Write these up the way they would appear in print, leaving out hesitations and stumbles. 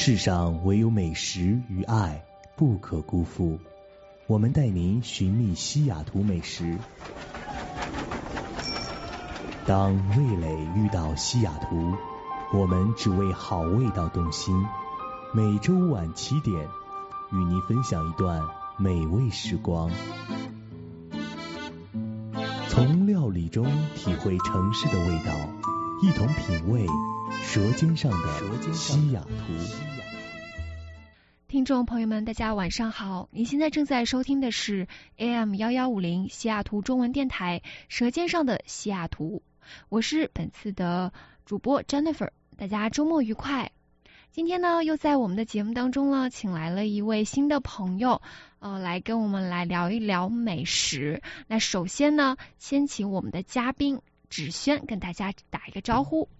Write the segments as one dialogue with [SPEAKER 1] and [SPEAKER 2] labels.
[SPEAKER 1] 世上唯有美食与爱不可辜负。我们带您寻觅西雅图美食。当味蕾遇到西雅图，我们只为好味道动心。每周晚7点，与您分享一段美味时光，从料理中体会城市的味道，一同品味舌尖上的西雅图。
[SPEAKER 2] 听众朋友们，大家晚上好，您现在正在收听的是 AM1150 西雅图中文电台舌尖上的西雅图，我是本次的主播 Jennifer， 大家周末愉快。今天呢，又在我们的节目当中呢，请来了一位新的朋友，来跟我们来聊一聊美食。那首先呢，先请我们的嘉宾芷萱跟大家打一个招呼。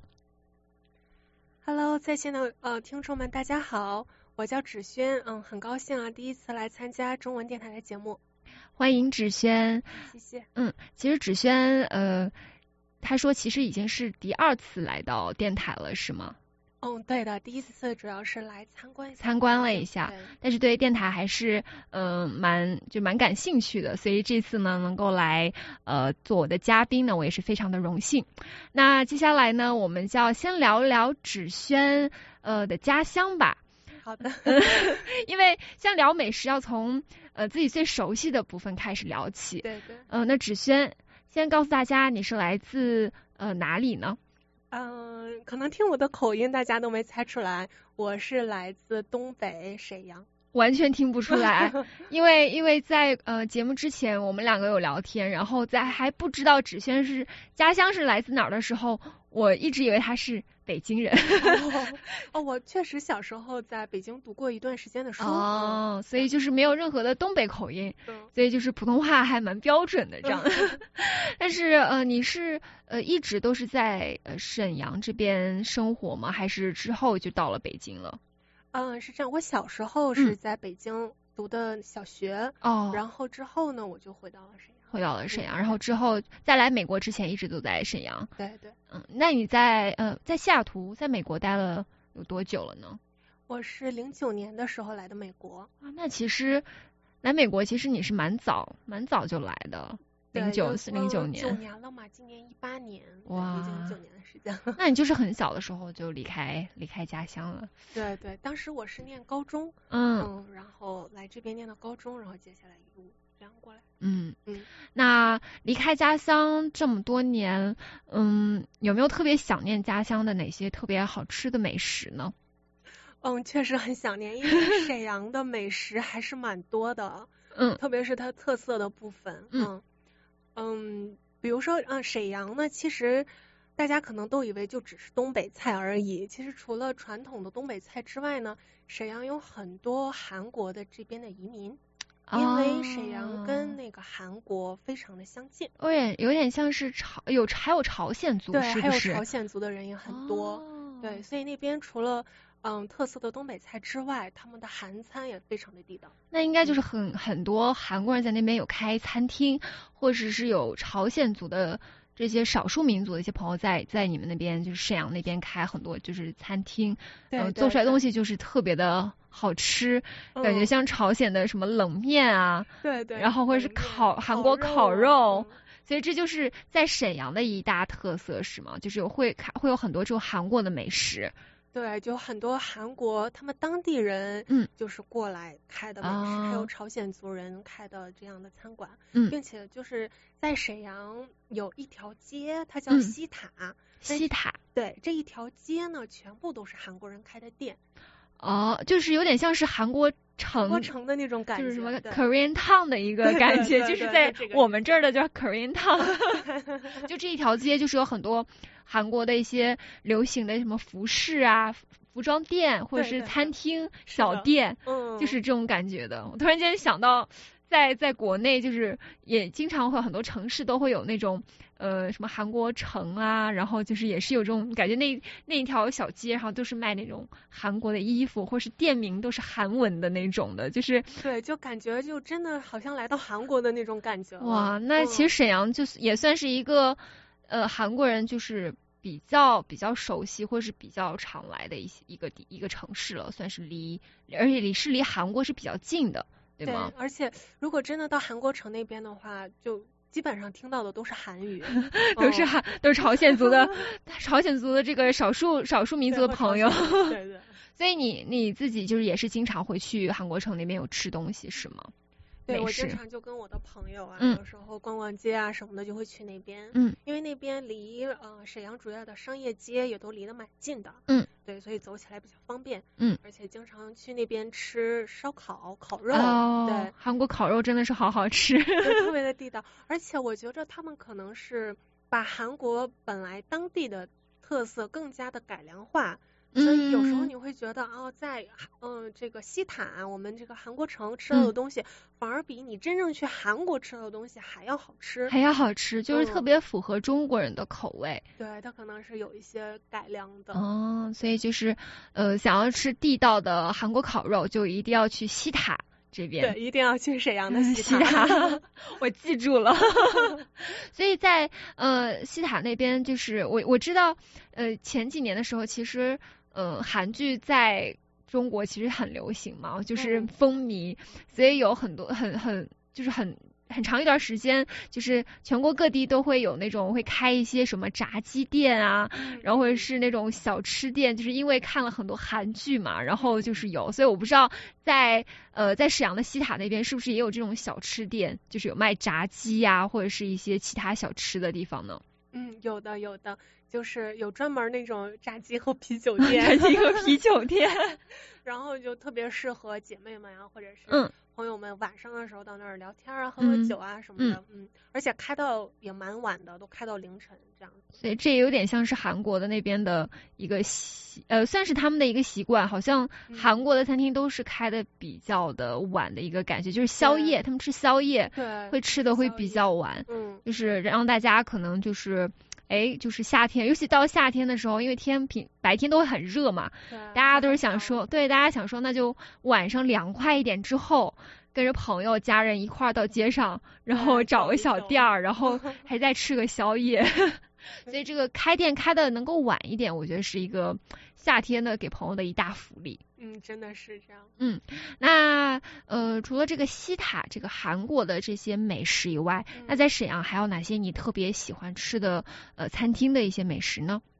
[SPEAKER 3] Hello， 在线的听众们，大家好，我叫芷萱，很高兴啊，第一次来参加中文电台的节目。
[SPEAKER 2] 欢迎芷萱。
[SPEAKER 3] 谢谢。
[SPEAKER 2] 其实芷萱，她说其实已经是第2次来到电台了，是吗？
[SPEAKER 3] 对的，第一次主要是来
[SPEAKER 2] 参观了一下，但是对电台还是蛮感兴趣的，所以这次呢能够来做我的嘉宾呢，我也是非常的荣幸。那接下来呢，我们就要先聊一聊芷萱的家乡吧。
[SPEAKER 3] 好的。
[SPEAKER 2] 因为像聊美食要从自己最熟悉的部分开始聊起。
[SPEAKER 3] 对。
[SPEAKER 2] 那芷萱先告诉大家你是来自哪里呢？
[SPEAKER 3] 可能听我的口音大家都没猜出来，我是来自东北沈阳。
[SPEAKER 2] 完全听不出来。因为在节目之前我们两个有聊天，然后在还不知道芷萱是家乡是来自哪儿的时候，我一直以为她是北京人。
[SPEAKER 3] 我确实小时候在北京读过一段时间的书。
[SPEAKER 2] 所以就是没有任何的东北口音。所以就是普通话还蛮标准的这样。但是你是一直都是在沈阳这边生活吗？还是之后就到了北京了？
[SPEAKER 3] 是这样，我小时候是在北京读的小学，然后之后呢我就回到了沈阳。
[SPEAKER 2] 然后之后在来美国之前一直都在沈阳。
[SPEAKER 3] 对。
[SPEAKER 2] 那你在西雅图在美国待了有多久了呢？
[SPEAKER 3] 我是09年的时候来的美国。
[SPEAKER 2] 那其实来美国其实你是蛮早就来的。09年。
[SPEAKER 3] 9年了嘛，今年18年。哇，已经9年的时间了。
[SPEAKER 2] 那你就是很小的时候就离开家乡了。
[SPEAKER 3] 对，当时我是念高中，然后来这边念的高中，然后接下来一路这样过来。
[SPEAKER 2] 那离开家乡这么多年，有没有特别想念家乡的哪些特别好吃的美食呢？
[SPEAKER 3] 确实很想念，因为沈阳的美食还是蛮多的。特别是它特色的部分。比如说沈阳呢，其实大家可能都以为就只是东北菜而已，其实除了传统的东北菜之外呢，沈阳有很多韩国的这边的移民。因为沈阳跟那个韩国非常的相近。
[SPEAKER 2] 有点像是还有朝鲜族。
[SPEAKER 3] 对，
[SPEAKER 2] 是不是？
[SPEAKER 3] 还有朝鲜族的人也很多。对，所以那边除了特色的东北菜之外，他们的韩餐也非常的地道。
[SPEAKER 2] 那应该就是很多韩国人在那边有开餐厅，或者是有朝鲜族的这些少数民族的一些朋友在你们那边就是沈阳那边开很多就是餐厅。做出来的东西就是特别的好吃。感觉像朝鲜的什么冷面啊。
[SPEAKER 3] 对。
[SPEAKER 2] 然后或者是韩国烤肉。所以这就是在沈阳的一大特色是吗？就是会有很多这种韩国的美食。
[SPEAKER 3] 对，就很多韩国他们当地人就是过来开的美食，还有朝鲜族人开的这样的餐馆。并且就是在沈阳有一条街，它叫西塔。对，这一条街呢全部都是韩国人开的店。
[SPEAKER 2] 就是有点像是韩国城
[SPEAKER 3] 的那种感觉，
[SPEAKER 2] 就是什么 Korean Town 的一个感觉。就是在我们这儿的叫 Korean Town。就这一条街就是有很多韩国的一些流行的什么服饰啊、服装店或者是餐厅小店。就是这种感觉的。我突然間想到在国内就是也经常会有很多城市都会有那种什么韩国城啊，然后就是也是有这种感觉，那一条小街然后都是卖那种韩国的衣服，或是店名都是韩文的那种的，就是
[SPEAKER 3] 对，就感觉就真的好像来到韩国的那种感觉。
[SPEAKER 2] 哇，那其实沈阳就是也算是一个韩国人就是比比较熟悉或是比较常来的一个城市了，算是而且离韩国是比较近的，对吗？
[SPEAKER 3] 对，而且如果真的到韩国城那边的话，就基本上听到的都是韩语，
[SPEAKER 2] 都是朝鲜族的这个少数民族的朋友。
[SPEAKER 3] 对。
[SPEAKER 2] 所以你自己就是也是经常会去韩国城那边有吃东西是吗？
[SPEAKER 3] 对，我经常就跟我的朋友啊，有时候逛逛街啊什么的，就会去那边。因为那边离沈阳主要的商业街也都离得蛮近的。对，所以走起来比较方便。而且经常去那边吃烧烤、烤肉。对，
[SPEAKER 2] 韩国烤肉真的是好好吃，
[SPEAKER 3] 特别的地道。而且我觉得他们可能是把韩国本来当地的特色更加的改良化。所以有时候你会觉得在这个西塔，我们这个韩国城吃到的东西，反而比你真正去韩国吃到的东西还要好吃，
[SPEAKER 2] 就是特别符合中国人的口味。
[SPEAKER 3] 对，它可能是有一些改良的。
[SPEAKER 2] 所以就是想要吃地道的韩国烤肉，就一定要去西塔这边。
[SPEAKER 3] 对，一定要去沈阳的西
[SPEAKER 2] 塔。我记住了。所以在西塔那边，就是我知道前几年的时候，其实韩剧在中国其实很流行嘛，就是风靡，所以有很多很长一段时间，就是全国各地都会有那种会开一些什么炸鸡店啊，然后或者是那种小吃店，就是因为看了很多韩剧嘛，然后就是有，所以我不知道在沈阳的西塔那边是不是也有这种小吃店，就是有卖炸鸡啊，或者是一些其他小吃的地方呢？
[SPEAKER 3] 有的，就是有专门那种炸鸡和啤酒店，然后就特别适合姐妹们啊，或者是朋友们晚上的时候到那儿聊天啊，喝喝酒啊什么的，而且开到也蛮晚的，都开到凌晨这样。
[SPEAKER 2] 所以这有点像是韩国的那边的一个算是他们的一个习惯，好像韩国的餐厅都是开的比较的晚的一个感觉，就是宵夜，他们吃宵夜会吃的会比较晚，就是让大家可能就是就是夏天，尤其到夏天的时候，因为白天都会很热嘛，大家都是想说，大家想说那就晚上凉快一点之后，跟着朋友家人一块儿到街上，然后找个小店儿，然后还再吃个宵夜。所以这个开店开的能够晚一点，我觉得是一个夏天的给朋友的一大福利。
[SPEAKER 3] 真的是这样。
[SPEAKER 2] 那除了这个西塔这个韩国的这些美食以外，那在沈阳还有哪些你特别喜欢吃的餐厅的一些美食呢？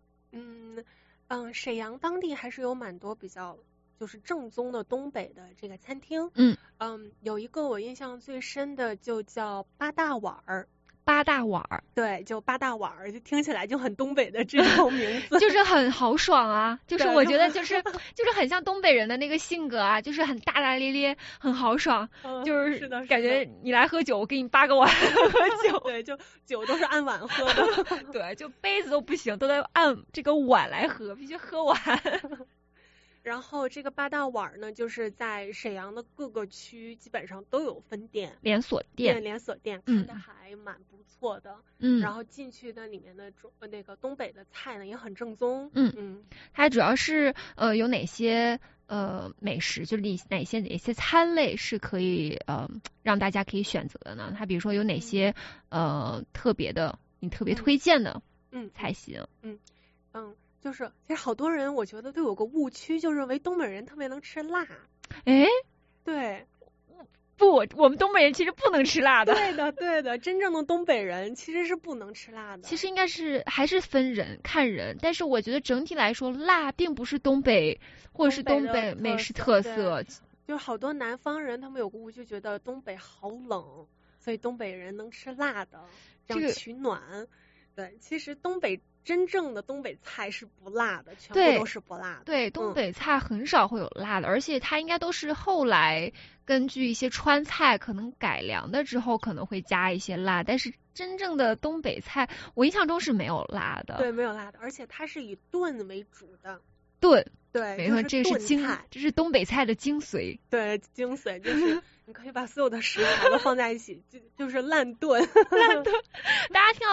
[SPEAKER 3] 沈阳当地还是有蛮多比较就是正宗的东北的这个餐厅。有一个我印象最深的就叫八大碗儿。对，就八大碗儿，就听起来就很东北的这种名字，
[SPEAKER 2] 就是很豪爽啊，就是我觉得就是很像东北人的那个性格啊，就是很大大咧咧，很豪爽，就是感觉你来喝酒，我给你8个碗喝酒，
[SPEAKER 3] 对，就酒都是按碗喝的，
[SPEAKER 2] 对，就杯子都不行，都得按这个碗来喝，必须喝完。
[SPEAKER 3] 然后这个八大碗呢，就是在沈阳的各个区基本上都有分店，
[SPEAKER 2] 连锁店
[SPEAKER 3] 看的还蛮不错的。然后进去的里面的那个东北的菜呢也很正宗。
[SPEAKER 2] 它主要是有哪些美食，就哪些餐类是可以让大家可以选择的呢？它比如说有哪些特别的你特别推荐的菜型？
[SPEAKER 3] 就是其实好多人我觉得都有个误区，就认为东北人特别能吃辣。对，
[SPEAKER 2] 不，我们东北人其实不能吃辣的。
[SPEAKER 3] 对的，真正的东北人其实是不能吃辣的。
[SPEAKER 2] 其实应该是还是分人看人，但是我觉得整体来说，辣并不是东北或者是东北美食特色。
[SPEAKER 3] 就好多南方人他们有个误区，觉得东北好冷，所以东北人能吃辣的，这样取暖。对，其实真正的东北菜是不辣的，全部都是不辣的。
[SPEAKER 2] 对，东北菜很少会有辣的，而且它应该都是后来根据一些川菜可能改良的之后可能会加一些辣，但是真正的东北菜我印象中是没有辣的。
[SPEAKER 3] 对，没有辣的，而且它是以炖为主的。对，
[SPEAKER 2] 没错，这是东北菜的精髓。
[SPEAKER 3] 对，精髓就是你可以把所有的食材都放在一起，就是烂炖。
[SPEAKER 2] 大家听到烂炖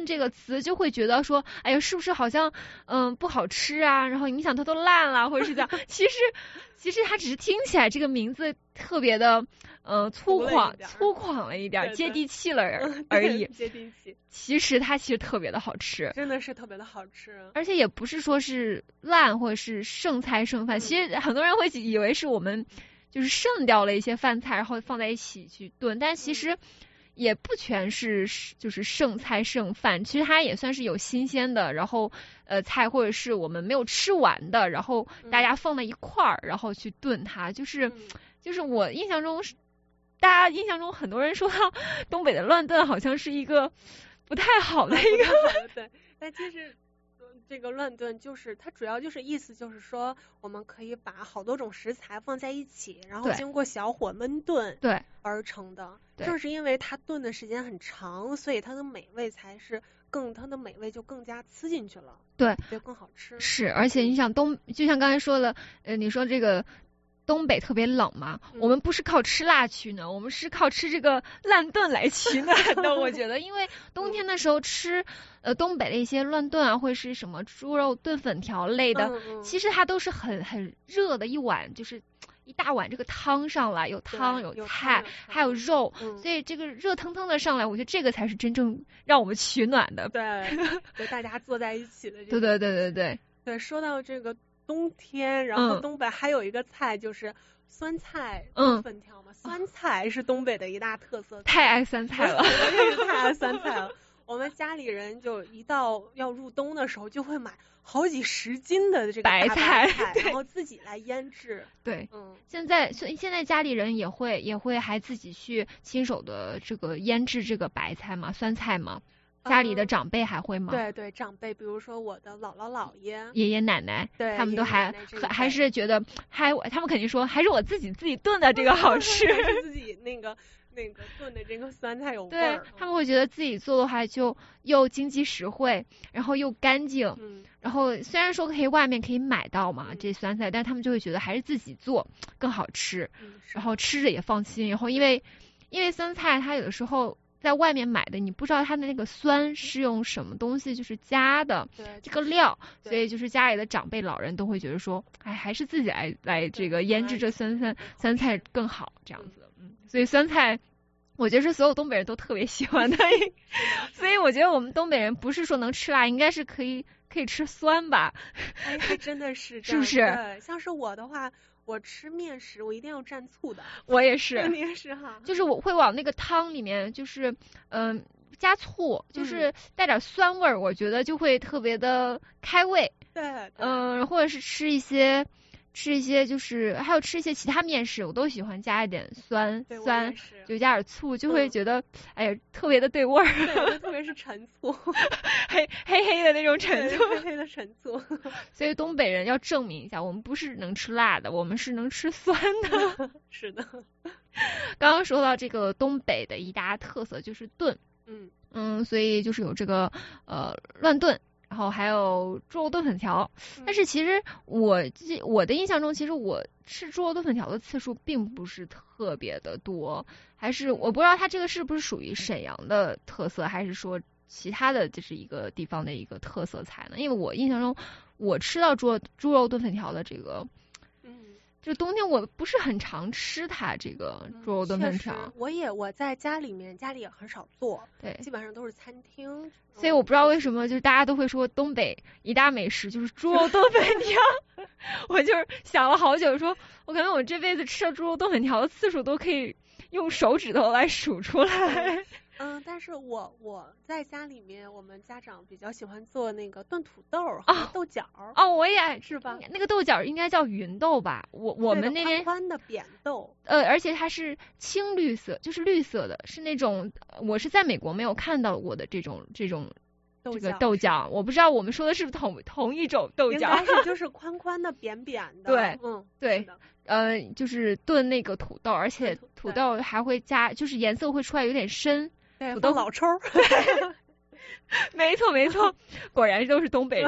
[SPEAKER 2] 论这个词就会觉得说，哎呀，是不是好像不好吃啊，然后影响它都烂了，或者是这样。其实它只是听起来这个名字特别的粗犷了一点，接地气了而已。
[SPEAKER 3] 接地气。
[SPEAKER 2] 其实它特别的好吃，
[SPEAKER 3] 真的是特别的好吃。
[SPEAKER 2] 而且也不是说是烂或者是剩菜剩饭，其实很多人会以为是我们就是剩掉了一些饭菜，然后放在一起去炖，但其实也不全是就是剩菜剩饭，其实它也算是有新鲜的，然后菜或者是我们没有吃完的，然后大家放在一块儿，然后去炖它，就是我印象中大家印象中很多人说到东北的乱炖好像是一个不太好的一个
[SPEAKER 3] 对，但其实这个乱炖就是它主要就是意思就是说我们可以把好多种食材放在一起，然后经过小火焖炖而成的。正是因为它炖的时间很长，所以它的美味就更加吃进去了，
[SPEAKER 2] 对，
[SPEAKER 3] 就更好吃。
[SPEAKER 2] 是，而且你想就像刚才说的，你说这个东北特别冷嘛，我们不是靠吃辣取暖，我们是靠吃这个乱炖来取暖的。我觉得，因为冬天的时候吃东北的一些乱炖啊，或者是什么猪肉炖粉条类的，其实它都是很热的一碗，就是一大碗这个汤上来，有汤有菜还有肉，所以这个热腾腾的上来，我觉得这个才是真正让我们取暖的。
[SPEAKER 3] 对，就大家坐在一起的。 对，说到这个冬天，然后东北还有一个菜就是酸菜粉条嘛，酸菜是东北的一大特色。
[SPEAKER 2] 太爱酸菜了，
[SPEAKER 3] 我也是太爱酸菜了。我们家里人就一到要入冬的时候，就会买好几10斤的这个
[SPEAKER 2] 白菜，
[SPEAKER 3] 然后自己来腌制。
[SPEAKER 2] 对，现在家里人也会还自己去亲手的这个腌制这个白菜嘛，酸菜嘛。家里的长辈还会吗？
[SPEAKER 3] 对，长辈，比如说我的姥姥姥爷、
[SPEAKER 2] 爷爷奶奶，
[SPEAKER 3] 对，
[SPEAKER 2] 他们都还是觉得他们肯定说还是我自己炖的这个好吃，
[SPEAKER 3] 自己那个炖的这个酸菜有味儿。
[SPEAKER 2] 对，他们会觉得自己做的话就又经济实惠，然后又干净，然后虽然说外面可以买到嘛这酸菜，但他们就会觉得还是自己做更好吃，然后吃着也放心。然后因为酸菜它有的时候在外面买的，你不知道它的那个酸是用什么东西就是加的这个料，所以就是家里的长辈老人都会觉得说，哎，还是自己来这个腌制这酸菜更好这样子。所以酸菜我觉得是所有东北人都特别喜欢的，所以我觉得我们东北人不是说能吃辣，应该是可以吃酸吧。
[SPEAKER 3] 哎，还真的是
[SPEAKER 2] 是不是？
[SPEAKER 3] 对，像是我的话，我吃面食我一定要蘸醋的。
[SPEAKER 2] 我也是。
[SPEAKER 3] 你也是哈？
[SPEAKER 2] 就是我会往那个汤里面就是加醋，就是带点酸味儿，我觉得就会特别的开胃。
[SPEAKER 3] 对。
[SPEAKER 2] 或者是吃一些就是还有吃一些其他面食，我都喜欢加一点酸，就加点醋，就会觉得哎呀特别的对味儿。
[SPEAKER 3] 对，特别是陈醋，
[SPEAKER 2] 黑的那种陈醋，
[SPEAKER 3] 黑的陈醋。
[SPEAKER 2] 所以东北人要证明一下，我们不是能吃辣的，我们是能吃酸的。
[SPEAKER 3] 是的。
[SPEAKER 2] 刚刚说到这个东北的一大特色就是炖，所以就是有这个乱炖。然后还有猪肉炖粉条，但是其实我的印象中，其实我吃猪肉炖粉条的次数并不是特别的多，还是我不知道它这个是不是属于沈阳的特色，还是说其他的就是一个地方的一个特色菜呢？因为我印象中，我吃到猪肉炖粉条的这个，就冬天我不是很常吃它这个猪肉炖粉条。
[SPEAKER 3] 我在家里也很少做，
[SPEAKER 2] 对，
[SPEAKER 3] 基本上都是餐厅。
[SPEAKER 2] 所以我不知道为什么，就是大家都会说东北一大美食就是猪肉炖粉条。我就是想了好久，说我可能我这辈子吃的猪肉炖粉条的次数都可以用手指头来数出来。
[SPEAKER 3] 但是我在家里面，我们家长比较喜欢做那个炖土豆和豆角。
[SPEAKER 2] 我也爱
[SPEAKER 3] 是吧？
[SPEAKER 2] 那个豆角应该叫芸豆吧？我们那边
[SPEAKER 3] 宽的扁豆。
[SPEAKER 2] 而且它是青绿色，就是绿色的，是那种我是在美国没有看到过的这种这个豆角，我不知道我们说的是不是同一种豆角。
[SPEAKER 3] 应该是就是宽宽的扁扁的。
[SPEAKER 2] 对，对。
[SPEAKER 3] 就是
[SPEAKER 2] 炖那个土豆，而且土豆还会加，就是颜色会出来有点深。
[SPEAKER 3] 土豆老抽。
[SPEAKER 2] 没错，果然都是东北人。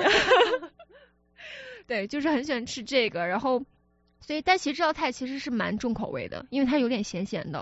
[SPEAKER 2] 对，就是很喜欢吃这个，然后所以但其实这道菜其实是蛮重口味的，因为它有点咸咸的。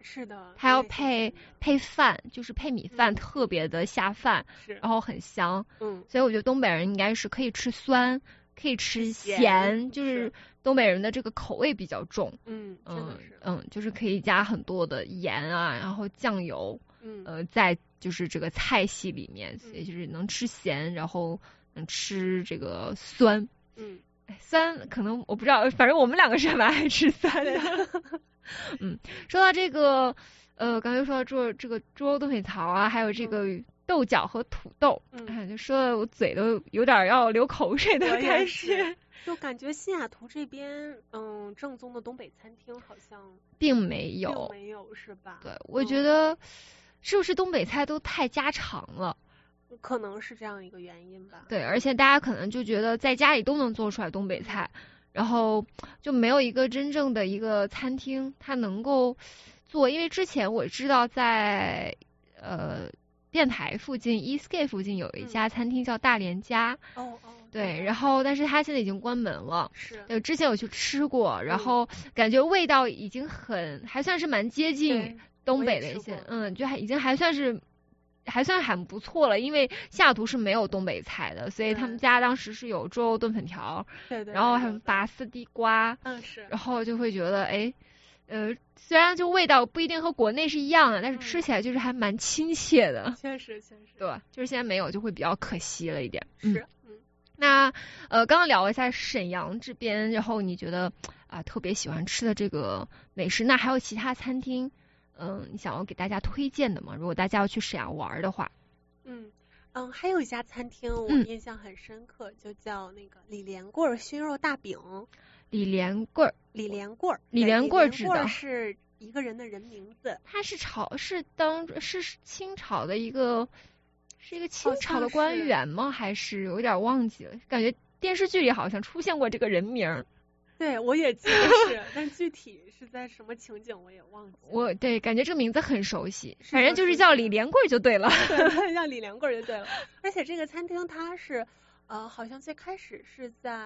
[SPEAKER 3] 是的，
[SPEAKER 2] 它要配饭，就是配米饭，特别的下饭，然后很香。所以我觉得东北人应该是可以吃酸，可以吃咸，就是东北人的这个口味比较重。就是可以加很多的盐啊，然后酱油，在就是这个菜系里面，所以就是能吃咸，然后能吃这个酸。酸可能我不知道，反正我们两个是蛮爱吃酸的。说到这个，刚才说到这个猪肉炖粉条啊，还有这个豆角和土豆，就说的我嘴都有点要流口水的感觉。
[SPEAKER 3] 就感觉西雅图这边，正宗的东北餐厅好像
[SPEAKER 2] 并没有
[SPEAKER 3] 是吧？
[SPEAKER 2] 对，我觉得是不是东北菜都太家常了？
[SPEAKER 3] 可能是这样一个原因吧。
[SPEAKER 2] 对，而且大家可能就觉得在家里都能做出来东北菜，然后就没有一个真正的一个餐厅它能够做。因为之前我知道在电台附近 Eastgate 附近有一家餐厅叫大连家。对，然后但是它现在已经关门了。之前我去吃过，然后感觉味道已经还算是蛮接近东北的一些，就已经还算很不错了。因为西雅图是没有东北菜的，所以他们家当时是有猪肉炖粉条，然后还有拔丝地瓜，然后就会觉得虽然就味道不一定和国内是一样的，但是吃起来就是还蛮亲切的。
[SPEAKER 3] 确实，
[SPEAKER 2] 对，就是现在没有就会比较可惜了一点。那刚刚聊了一下沈阳这边，然后你觉得特别喜欢吃的这个美食，那还有其他餐厅你想要给大家推荐的吗？如果大家要去沈阳玩的话。
[SPEAKER 3] 还有一家餐厅我印象很深刻，就叫那个李连贵熏肉大饼。
[SPEAKER 2] 李连贵
[SPEAKER 3] 知道是一个人的人名字。
[SPEAKER 2] 他是清朝的一个清朝的官员吗？还是有点忘记了，感觉电视剧里好像出现过这个人名。
[SPEAKER 3] 对，我也记得是，但具体是在什么情景我也忘记了。
[SPEAKER 2] 对，感觉这个名字很熟悉，反正就是叫李连贵就对了。
[SPEAKER 3] 对，叫李连贵就对了。而且这个餐厅它是好像最开始是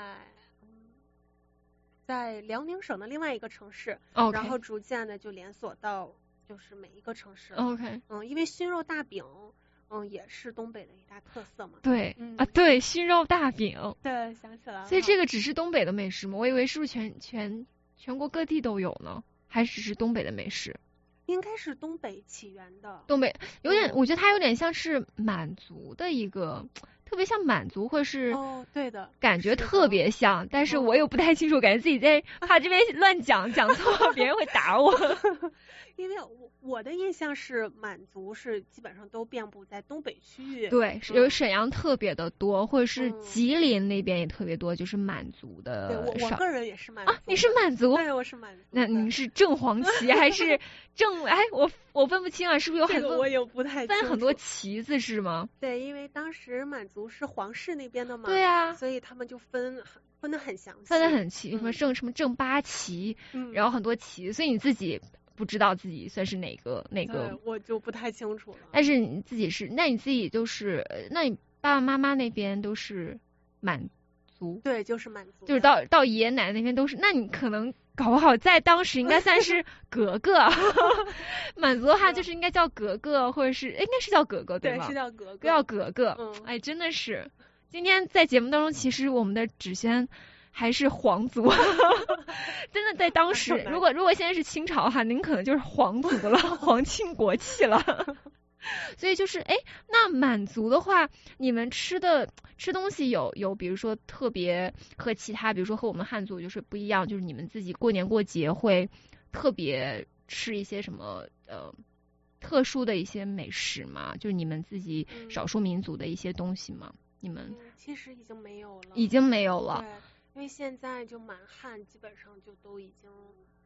[SPEAKER 3] 在辽宁省的另外一个城市，然后逐渐的就连锁到就是每一个城市。因为熏肉大饼也是东北的一大特色嘛。
[SPEAKER 2] 对对，熏肉大饼。
[SPEAKER 3] 对，想起来了。
[SPEAKER 2] 所以这个只是东北的美食吗？我以为是不是全国各地都有呢？还只是东北的美食？
[SPEAKER 3] 应该是东北起源的。
[SPEAKER 2] 东北有点，我觉得它有点像是满族的一个，特别像满族，或是
[SPEAKER 3] 对的，
[SPEAKER 2] 感觉特别像，但是我又不太清楚，感觉自己在怕这边乱讲错，别人会打我。
[SPEAKER 3] 因为我的印象是满族是基本上都遍布在东北区域。
[SPEAKER 2] 对，有沈阳特别的多，或者是吉林那边也特别多，就是满族的。
[SPEAKER 3] 对，我个人也是满族。
[SPEAKER 2] 你是满族？
[SPEAKER 3] 对，我是满族。
[SPEAKER 2] 那您是正黄旗还是正？我分不清啊，是不是有很多？
[SPEAKER 3] 我也不太清楚。
[SPEAKER 2] 分很多旗子是吗？
[SPEAKER 3] 对，因为当时满族是皇室那边的嘛。
[SPEAKER 2] 对啊。
[SPEAKER 3] 所以他们就分得很详细。
[SPEAKER 2] 分得很细，什么正八旗，然后很多旗，所以你自己不知道自己算是哪个，
[SPEAKER 3] 我就不太清楚了。
[SPEAKER 2] 但是你自己是，那你自己就是那你爸爸妈妈那边都是满族？
[SPEAKER 3] 对，就是满族，
[SPEAKER 2] 就是到爷爷奶奶那边都是。那你可能搞不好在当时应该算是格格。满族的话就是应该叫格格，或者是应该是叫格格，对吗？
[SPEAKER 3] 对，是叫格格。
[SPEAKER 2] 叫格格。真的是。今天在节目当中，其实我们的芷轩还是皇族。真的在当时，如果现在是清朝哈，您可能就是皇族了，皇亲国戚了。所以就是那满族的话，你们吃东西有比如说特别和其他，比如说和我们汉族就是不一样，就是你们自己过年过节会特别吃一些什么特殊的一些美食吗？就是你们自己少数民族的一些东西吗？你们
[SPEAKER 3] 其实已经没有了。
[SPEAKER 2] 已经没有了。
[SPEAKER 3] 对，因为现在就满汉基本上就都已经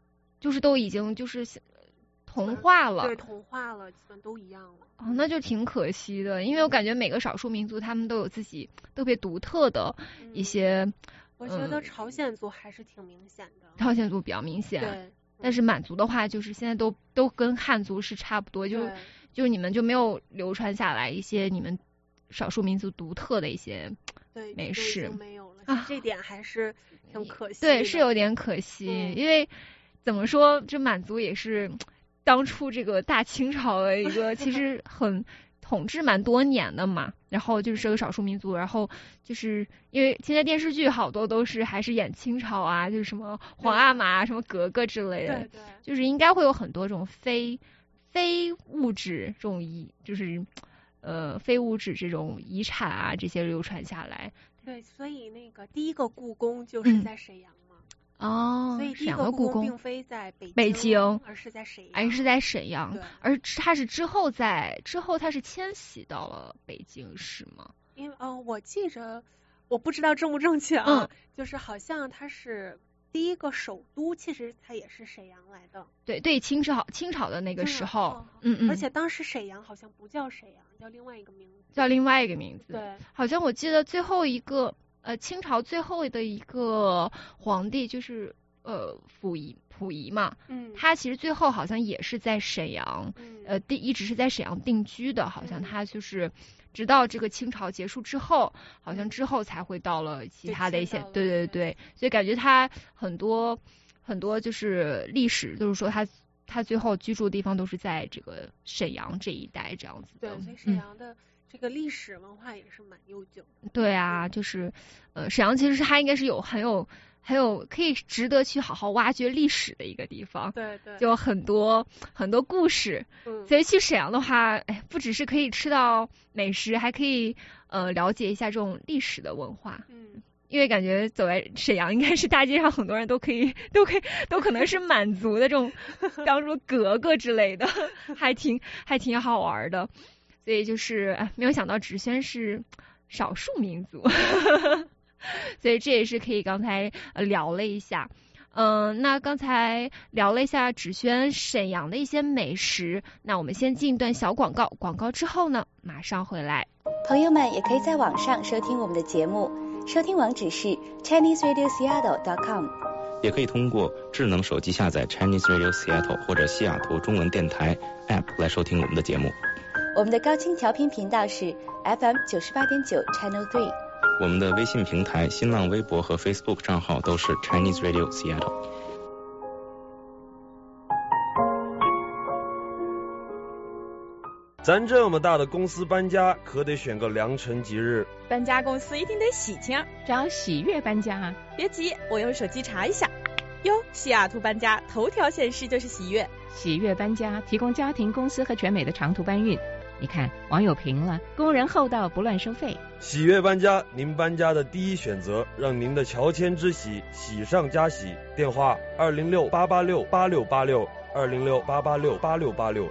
[SPEAKER 2] 同化了。
[SPEAKER 3] 对，同化了，基本都一样了。
[SPEAKER 2] 那就挺可惜的，因为我感觉每个少数民族他们都有自己特别独特的一些。
[SPEAKER 3] 我觉得朝鲜族还是挺明显的。
[SPEAKER 2] 朝鲜族比较明显。
[SPEAKER 3] 对。
[SPEAKER 2] 但是满族的话，就是现在都跟汉族是差不多，就你们就没有流传下来一些你们少数民族独特的一些美食。
[SPEAKER 3] 对，没有了。这点还是挺可惜的。
[SPEAKER 2] 对，是有点可惜，因为怎么说，这满族也是当初这个大清朝的一个其实很统治蛮多年的嘛，然后就是个少数民族，然后就是因为现在电视剧好多都是还是演清朝啊，就是什么皇阿玛、什么格格之类的，
[SPEAKER 3] 对，
[SPEAKER 2] 就是应该会有很多这种非物质这种就是非物质这种遗产啊，这些流传下来。
[SPEAKER 3] 对，所以那个第一个故宫就是在沈阳嘛。所以第一个故宫并非在北京，而是在沈阳。
[SPEAKER 2] 而它是之后它是迁徙到了北京是吗？
[SPEAKER 3] 因为我记着，我不知道正不正确啊，就是好像它是第一个首都，其实它也是沈阳来的。
[SPEAKER 2] 对，清朝的那个时候，
[SPEAKER 3] 而且当时沈阳好像不叫沈阳，叫另外一个名字。对，
[SPEAKER 2] 好像我记得最后一个清朝最后的一个皇帝就是溥仪嘛，他其实最后好像也是在沈阳，一直是在沈阳定居的，好像他就是直到这个清朝结束之后，好像之后才会到了其他的一些，对，所以感觉他很多就是历史，就是说他最后居住的地方都是在这个沈阳这一带这样子的。
[SPEAKER 3] 对，所以沈阳的这个历史文化也是蛮悠久的。
[SPEAKER 2] 对啊，就是沈阳其实它应该是很有可以值得去好好挖掘历史的一个地方。
[SPEAKER 3] 对，
[SPEAKER 2] 就很多故事。所以去沈阳的话，不只是可以吃到美食，还可以了解一下这种历史的文化。因为感觉走在沈阳，应该是大街上很多人都可能是满族的这种，当说格格之类的，还挺好玩的。所以就是没有想到芷萱是少数民族，所以这也是可以刚才聊了一下。那刚才聊了一下芷萱沈阳的一些美食，那我们先进一段小广告，广告之后呢马上回来。
[SPEAKER 4] 朋友们也可以在网上收听我们的节目，收听网址是 ChineseRadioSeattle.com，
[SPEAKER 5] 也可以通过智能手机下载 Chinese Radio Seattle 或者西雅图中文电台 App 来收听我们的节目。
[SPEAKER 4] 我们的高清调频频道是 FM 98.9 Channel 3。
[SPEAKER 5] 我们的微信平台、新浪微博和 Facebook 账号都是 Chinese Radio Seattle。
[SPEAKER 6] 咱这么大的公司搬家，可得选个良辰吉日。
[SPEAKER 7] 搬家公司一定得喜庆，
[SPEAKER 8] 找喜悦搬家啊！
[SPEAKER 7] 别急，我用手机查一下。哟，西雅图搬家头条显示就是喜悦。
[SPEAKER 8] 喜悦搬家提供家庭、公司和全美的长途搬运。你看，网友评了，工人厚道，不乱收费。
[SPEAKER 6] 喜悦搬家，您搬家的第一选择，让您的乔迁之喜喜上加喜。电话206-886-8686 206-886-8686。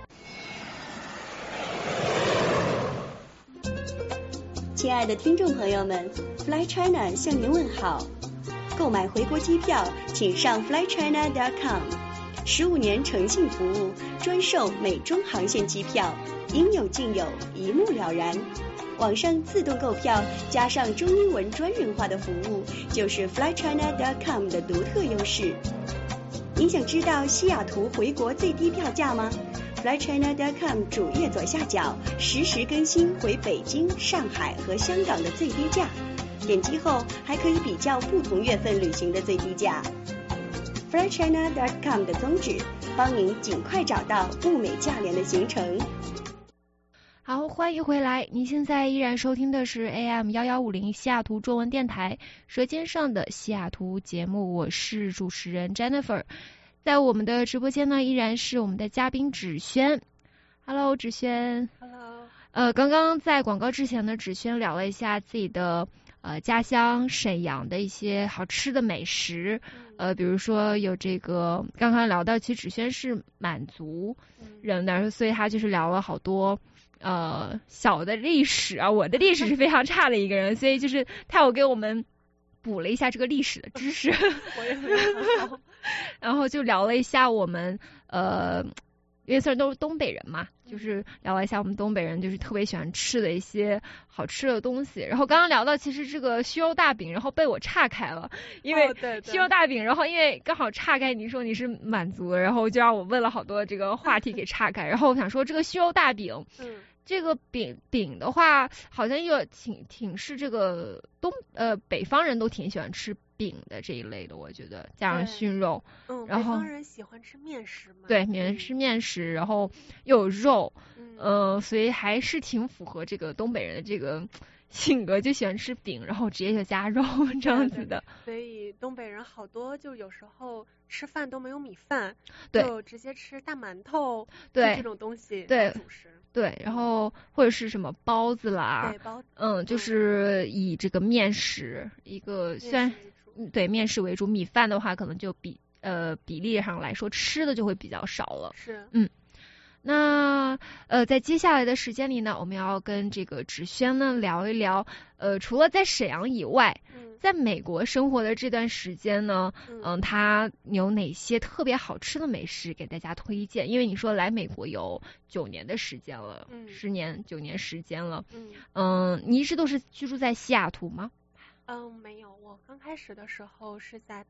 [SPEAKER 4] 亲爱的听众朋友们 ，Fly China 向您问好。购买回国机票，请上 flychina.com。15年诚信服务，专售美中航线机票，应有尽有，一目了然。网上自动购票，加上中英文专人化的服务，就是 flychina.com 的独特优势。您想知道西雅图回国最低票价吗？flychina.com 主页左下角实时更新回北京、上海和香港的最低价，点击后还可以比较不同月份旅行的最低价。flychina.com 的宗旨，帮您尽快找到物美价廉的行程。
[SPEAKER 2] 好，欢迎回来，您现在依然收听的是 AM1150 西雅图中文电台舌尖上的西雅图节目，我是主持人 Jennifer。在我们的直播间呢，依然是我们的嘉宾芷萱。Hello， 芷萱。
[SPEAKER 3] Hello。
[SPEAKER 2] 刚刚在广告之前呢，芷萱聊了一下自己的家乡沈阳的一些好吃的美食。比如说有这个刚刚聊到，其实芷萱是满族人的，所以他就是聊了好多小的历史啊。我的历史是非常差的一个人，所以就是他有给我们补了一下这个历史的知识。
[SPEAKER 3] 我也很好。
[SPEAKER 2] 然后就聊了一下我们因为虽然都是东北人嘛，就是聊了一下我们东北人就是特别喜欢吃的一些好吃的东西。然后刚刚聊到其实这个须肉大饼，然后被我岔开了，因为须肉大饼，然后因为刚好岔开你说你是满族，然后就让我问了好多这个话题给岔开。然后我想说这个须肉大饼这个饼的话，好像又挺是这个北方人都挺喜欢吃饼的这一类的，我觉得加上熏肉，然后
[SPEAKER 3] 北方人喜欢吃面食嘛，
[SPEAKER 2] 对，吃面食，然后又有肉，所以还是挺符合这个东北人的这个性格，就喜欢吃饼，然后直接就加肉这样子的。
[SPEAKER 3] 所以东北人好多就有时候吃饭都没有米饭，
[SPEAKER 2] 对，
[SPEAKER 3] 就直接吃大馒头，
[SPEAKER 2] 对
[SPEAKER 3] 这种东西
[SPEAKER 2] 对
[SPEAKER 3] 主食。
[SPEAKER 2] 对，然后或者是什么包子啦，
[SPEAKER 3] 对包子，
[SPEAKER 2] 就是以这个面食一个虽然对面食为主，米饭的话可能就比例上来说吃的就会比较少了。
[SPEAKER 3] 是，
[SPEAKER 2] 那在接下来的时间里呢，我们要跟这个芷萱呢聊一聊，除了在沈阳以外，在美国生活的这段时间呢，他有哪些特别好吃的美食给大家推荐？因为你说来美国有9年的时间了，9年时间了，你一直都是居住在西雅图吗？
[SPEAKER 3] 没有，我刚开始的时候是在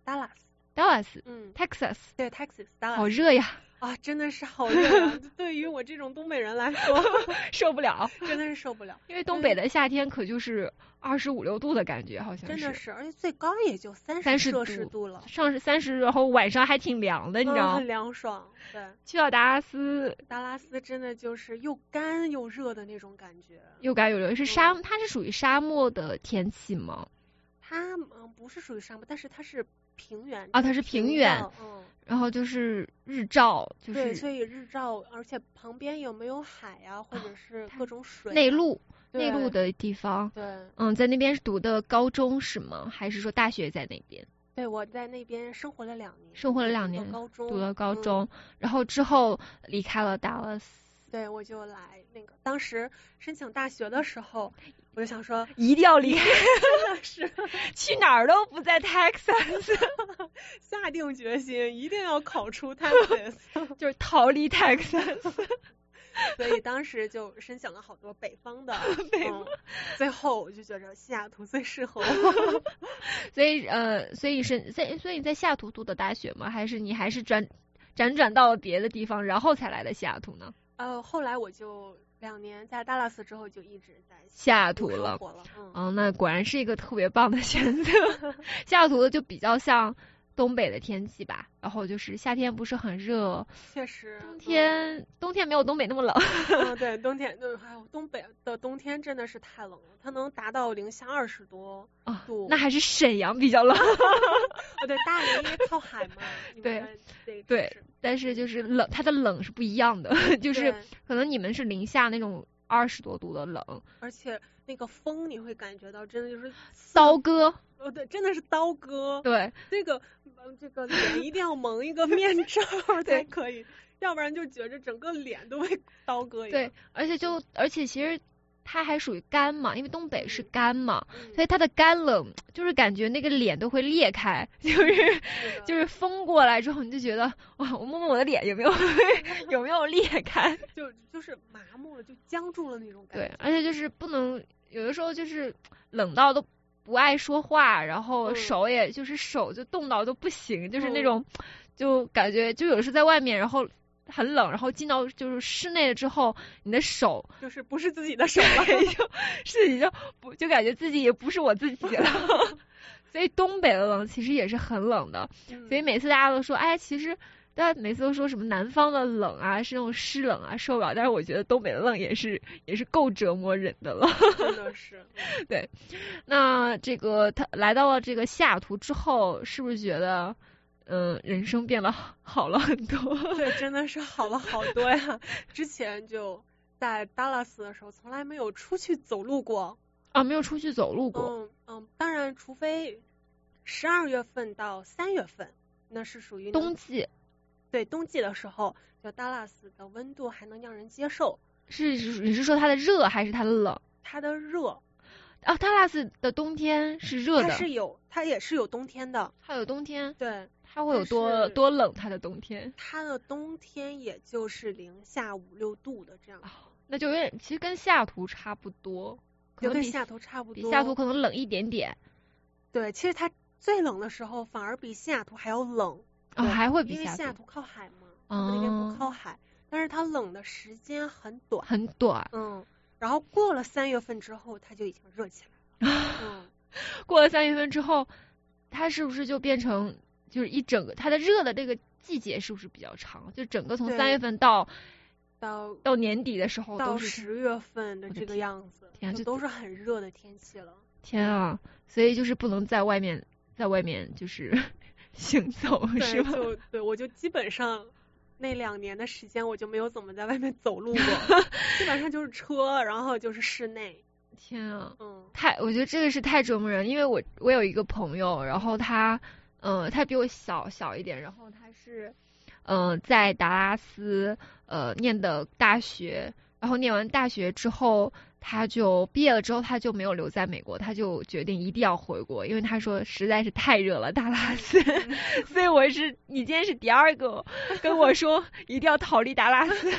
[SPEAKER 2] Dallas，Texas，
[SPEAKER 3] 对 Texas， Dallas，
[SPEAKER 2] 好热呀！
[SPEAKER 3] 啊，真的是好热呀！对于我这种东北人来说，
[SPEAKER 2] 受不了，
[SPEAKER 3] 真的是受不了。
[SPEAKER 2] 因为东北的夏天可就是25、6度的感觉，好像是。
[SPEAKER 3] 真的是，而且最高也就30摄氏度了，
[SPEAKER 2] 上是30，然后晚上还挺凉的，你知道吗？
[SPEAKER 3] 很凉爽。对，
[SPEAKER 2] 去到达拉斯
[SPEAKER 3] 真的就是又干又热的那种感觉。
[SPEAKER 2] 又干又热，是它是属于沙漠的天气吗？
[SPEAKER 3] 它不是属于沙漠，但是它是平原
[SPEAKER 2] 啊，它是平原，然后就是日照，就是
[SPEAKER 3] 对，所以日照，而且旁边有没有海呀，或者是各种水，
[SPEAKER 2] 内陆的地方，
[SPEAKER 3] 对，
[SPEAKER 2] 在那边读的高中是吗？还是说大学在那边？
[SPEAKER 3] 对，我在那边生活了2年，
[SPEAKER 2] 读了高中，然后之后离开了达拉斯。
[SPEAKER 3] 对，我就来当时申请大学的时候，我就想说
[SPEAKER 2] 一定要离开，
[SPEAKER 3] 真的是
[SPEAKER 2] 去哪儿都不在 Texas，
[SPEAKER 3] 下定决心一定要考出 Texas，
[SPEAKER 2] 就是逃离 Texas。
[SPEAKER 3] 所以当时就申请了好多北方的，最后我就觉得西雅图最适合我。
[SPEAKER 2] 所以你在西雅图读的大学吗？还是你还是辗转到了别的地方，然后才来的西雅图呢？
[SPEAKER 3] 后来我就2年在达拉斯之后就一直在
[SPEAKER 2] 西雅图了。那果然是一个特别棒的选择。西雅图就比较像东北的天气吧，然后就是夏天不是很热，
[SPEAKER 3] 确实，
[SPEAKER 2] 冬天没有东北那么冷。
[SPEAKER 3] 对，冬天还有东北的冬天真的是太冷了，它能达到-20多度。
[SPEAKER 2] 那还是沈阳比较冷。
[SPEAKER 3] 对，大连因为靠海嘛。
[SPEAKER 2] 对，但是就是冷，它的冷是不一样的，就是可能你们是零下那种20多度的冷，
[SPEAKER 3] 而且那个风你会感觉到真的就是
[SPEAKER 2] 刀割。
[SPEAKER 3] 对，真的是刀割。
[SPEAKER 2] 对，
[SPEAKER 3] 这个脸一定要蒙一个面罩才可以，要不然就觉着整个脸都被刀割一样。
[SPEAKER 2] 对，而且其实它还属于干嘛，因为东北是干嘛，所以它的干冷就是感觉那个脸都会裂开，就是风过来之后你就觉得哇，我摸摸我的脸有没有裂开，
[SPEAKER 3] 就是麻木了，就僵住了那种感觉。
[SPEAKER 2] 对，而且就是不能，有的时候就是冷到都不爱说话，然后手就冻到都不行，就是那种就感觉就有的是在外面，然后很冷，然后进到就是室内了之后，你的手
[SPEAKER 3] 就是不是自己的手了，
[SPEAKER 2] 就感觉自己也不是我自己了。所以东北的冷其实也是很冷的，所以每次大家都说，其实大家每次都说什么南方的冷啊是那种湿冷啊受不了，但是我觉得东北的冷也是够折磨人的了。
[SPEAKER 3] 真的是。
[SPEAKER 2] 对，那这个他来到了这个西雅图之后，是不是觉得人生变得好了很多？
[SPEAKER 3] 对，真的是好了好多呀。之前就在达拉斯的时候从来没有出去走路过。
[SPEAKER 2] 没有出去走路过。
[SPEAKER 3] 当然除非12月份到3月份，那是属于
[SPEAKER 2] 冬季。
[SPEAKER 3] 对，冬季的时候，就达拉斯的温度还能让人接受。
[SPEAKER 2] 你是说它的热还是它的冷？
[SPEAKER 3] 它的热。
[SPEAKER 2] 达拉斯的冬天是热的。
[SPEAKER 3] 它也是有冬天的。
[SPEAKER 2] 它有冬天。
[SPEAKER 3] 对。
[SPEAKER 2] 它会有多冷？它的冬天？
[SPEAKER 3] 它的冬天也就是零下5、6度的这样。
[SPEAKER 2] 那就其实跟西雅图差不多。
[SPEAKER 3] 就跟西雅图差不多。
[SPEAKER 2] 比西雅图可能冷一点点。
[SPEAKER 3] 对，其实它最冷的时候反而比西雅图还要冷。
[SPEAKER 2] 还会比
[SPEAKER 3] 因为西雅图靠海嘛，
[SPEAKER 2] 那
[SPEAKER 3] 边不靠海， 但是它冷的时间很短，
[SPEAKER 2] 很短。
[SPEAKER 3] 然后过了3月份之后，它就已经热起来了。
[SPEAKER 2] 过了3月份之后，它是不是就变成就是一整个它的热的这个季节是不是比较长？就整个从3月份到年底的时候
[SPEAKER 3] 到10月份的这个样子，
[SPEAKER 2] 天，
[SPEAKER 3] 就都是很热的天气了。
[SPEAKER 2] 天啊！所以就是不能在外面就是行走，是吧？
[SPEAKER 3] 对，我就基本上那2年的时间，我就没有怎么在外面走路过，基本上就是车，然后就是室内。
[SPEAKER 2] 天啊，我觉得这个是太折磨人，因为我有一个朋友，然后他比我小一点，然后他是在达拉斯念的大学，然后念完大学之后，他就毕业了之后，他就没有留在美国，他就决定一定要回国，因为他说实在是太热了达拉斯。所以你今天是第2个跟我说一定要逃离达拉斯。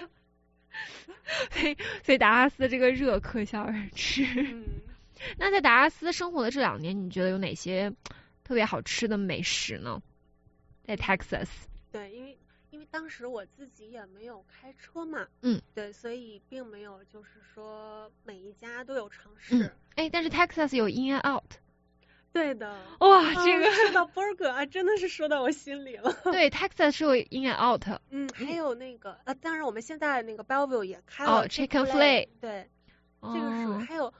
[SPEAKER 2] 所以达拉斯这个热可想而知。那在达拉斯生活的这2年，你觉得有哪些特别好吃的美食呢？在 Texas。
[SPEAKER 3] 对，因为当时我自己也没有开车嘛，对，所以并没有就是说每一家都有尝试。
[SPEAKER 2] 但是 Texas 有 In and Out。
[SPEAKER 3] 对的。
[SPEAKER 2] 哇，这个
[SPEAKER 3] 说到 burger 啊，真的是说到我心里了。
[SPEAKER 2] 对 ，Texas 是有 In and Out。
[SPEAKER 3] 还有那个当然我们现在那个 Belleville 也开了
[SPEAKER 2] Chicken Flay。
[SPEAKER 3] 对，这个是还有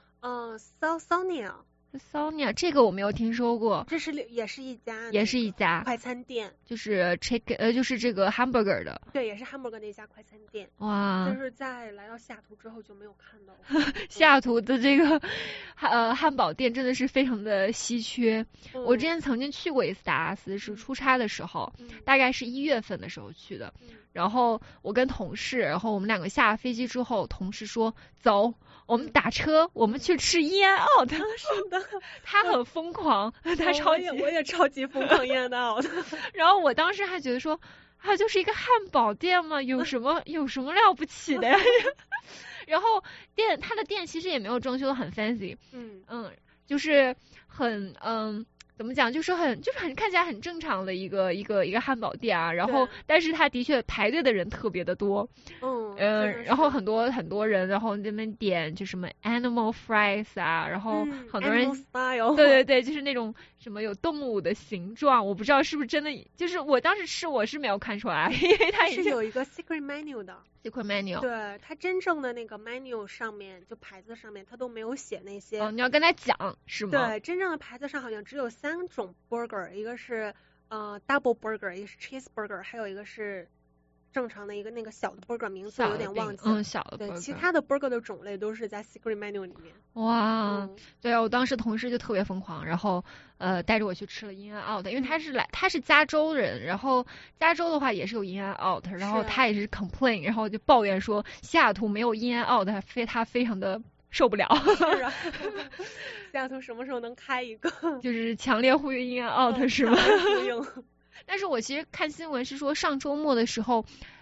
[SPEAKER 3] Sonia，
[SPEAKER 2] 这个我没有听说过。
[SPEAKER 3] 这是也是一家快餐店，
[SPEAKER 2] 就是就是这个 hamburger 的。
[SPEAKER 3] 对，也是 hamburger 的一家快餐店。
[SPEAKER 2] 哇！
[SPEAKER 3] 但是在来到西雅图之后就没有看到。
[SPEAKER 2] 西雅图的这个汉堡店真的是非常的稀缺。我之前曾经去过一次达拉斯，是出差的时候，大概是1月份的时候去的。然后我跟同事，然后我们2个下了飞机之后，同事说走，我们打车，我们去吃 In and Out。
[SPEAKER 3] 是的，
[SPEAKER 2] 他很疯狂，他超级，
[SPEAKER 3] 我也超级疯狂 In and Out。
[SPEAKER 2] 然后我当时还觉得说，就是一个汉堡店嘛，有什么了不起的呀？然后他的店其实也没有装修的很 fancy，就是很怎么讲，就是很看起来很正常的一个汉堡店啊，然后但是他的确排队的人特别的多，然后很多人，然后那边点就什么 animal fries 啊，然后很多人对，就是那种什么有动物的形状，我不知道是不是真的，就是我当时吃我是没有看出来，因为它
[SPEAKER 3] 是有一个 secret menu 的。
[SPEAKER 2] secret menu。
[SPEAKER 3] 对，它真正的那个 menu 上面，就牌子上面，它都没有写那些。
[SPEAKER 2] 你要跟他讲是吗？
[SPEAKER 3] 对，真正的牌子上好像只有3种 burger， 一个是double burger， 一个是 cheeseburger， 还有一个是正常的一个那个小的 burger， 名字有点忘记了。
[SPEAKER 2] 小的 burger。
[SPEAKER 3] 对，其他的 burger 的种类都是在 secret menu 里面。
[SPEAKER 2] 哇，对啊，我当时同事就特别疯狂，然后带着我去吃了 In and Out， 因为他是加州人，然后加州的话也是有 In and Out， 然后他也是 complain， 然后就抱怨说西雅图没有 In and Out， 他非常的受不了。
[SPEAKER 3] 是啊，西雅图什么时候能开一个？
[SPEAKER 2] 就是强烈呼吁 In and Out， 是吗？
[SPEAKER 3] 呼应。
[SPEAKER 2] 但是我其实看新闻是说上周末的时候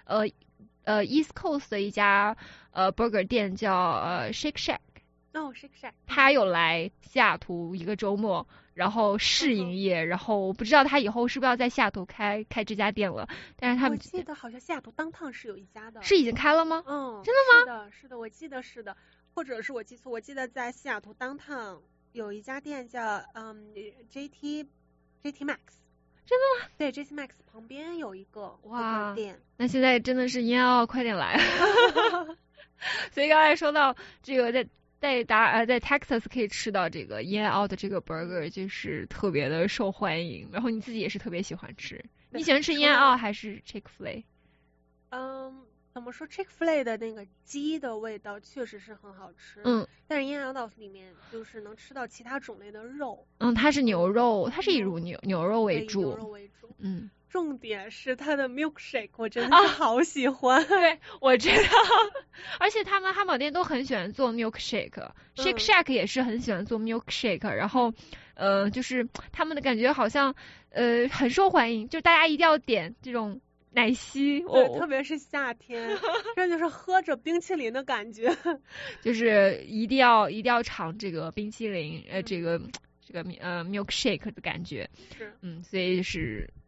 [SPEAKER 2] East Coast 的一家burger 店叫Shake Shack。Shake
[SPEAKER 3] Shack，
[SPEAKER 2] 他有来西雅图一个周末，然后试营业，然后我不知道他以后是不是要在西雅图开这家店了。但是他们
[SPEAKER 3] 我记得好像西雅图downtown是有一家的。
[SPEAKER 2] 是已经开了吗？真
[SPEAKER 3] 的吗？是的，我记得是的，或者是我记错，我记得在西雅图downtown有一家店叫JT Max。
[SPEAKER 2] 真的吗？
[SPEAKER 3] 对 JT Max 旁边有一个店。
[SPEAKER 2] 那现在真的是In and Out快点来。所以刚才说到这个在 Texas 可以吃到这个 In and Out 的这个 burger， 就是特别的受欢迎，然后你自己也是特别喜欢吃。你喜欢吃 In and Out 还是 Chick-fil-A？
[SPEAKER 3] 怎么说 Chick-fil-A 的那个鸡的味道确实是很好吃，但是 In and Out 里面就是能吃到其他种类的肉。
[SPEAKER 2] 它是牛肉，它是以牛肉为主。
[SPEAKER 3] 牛肉为主。重点是它的 milkshake， 我真的是好喜欢。
[SPEAKER 2] 对，我知道。而且他们汉堡店都很喜欢做 milkshake，Shake Shack 也是很喜欢做 milkshake， 然后就是他们的感觉好像很受欢迎，就大家一定要点这种奶昔。
[SPEAKER 3] 对，特别是夏天，这就是喝着冰淇淋的感觉。
[SPEAKER 2] 就是一定要尝这个冰淇淋，这个milkshake 的感觉。
[SPEAKER 3] 是。
[SPEAKER 2] 所以是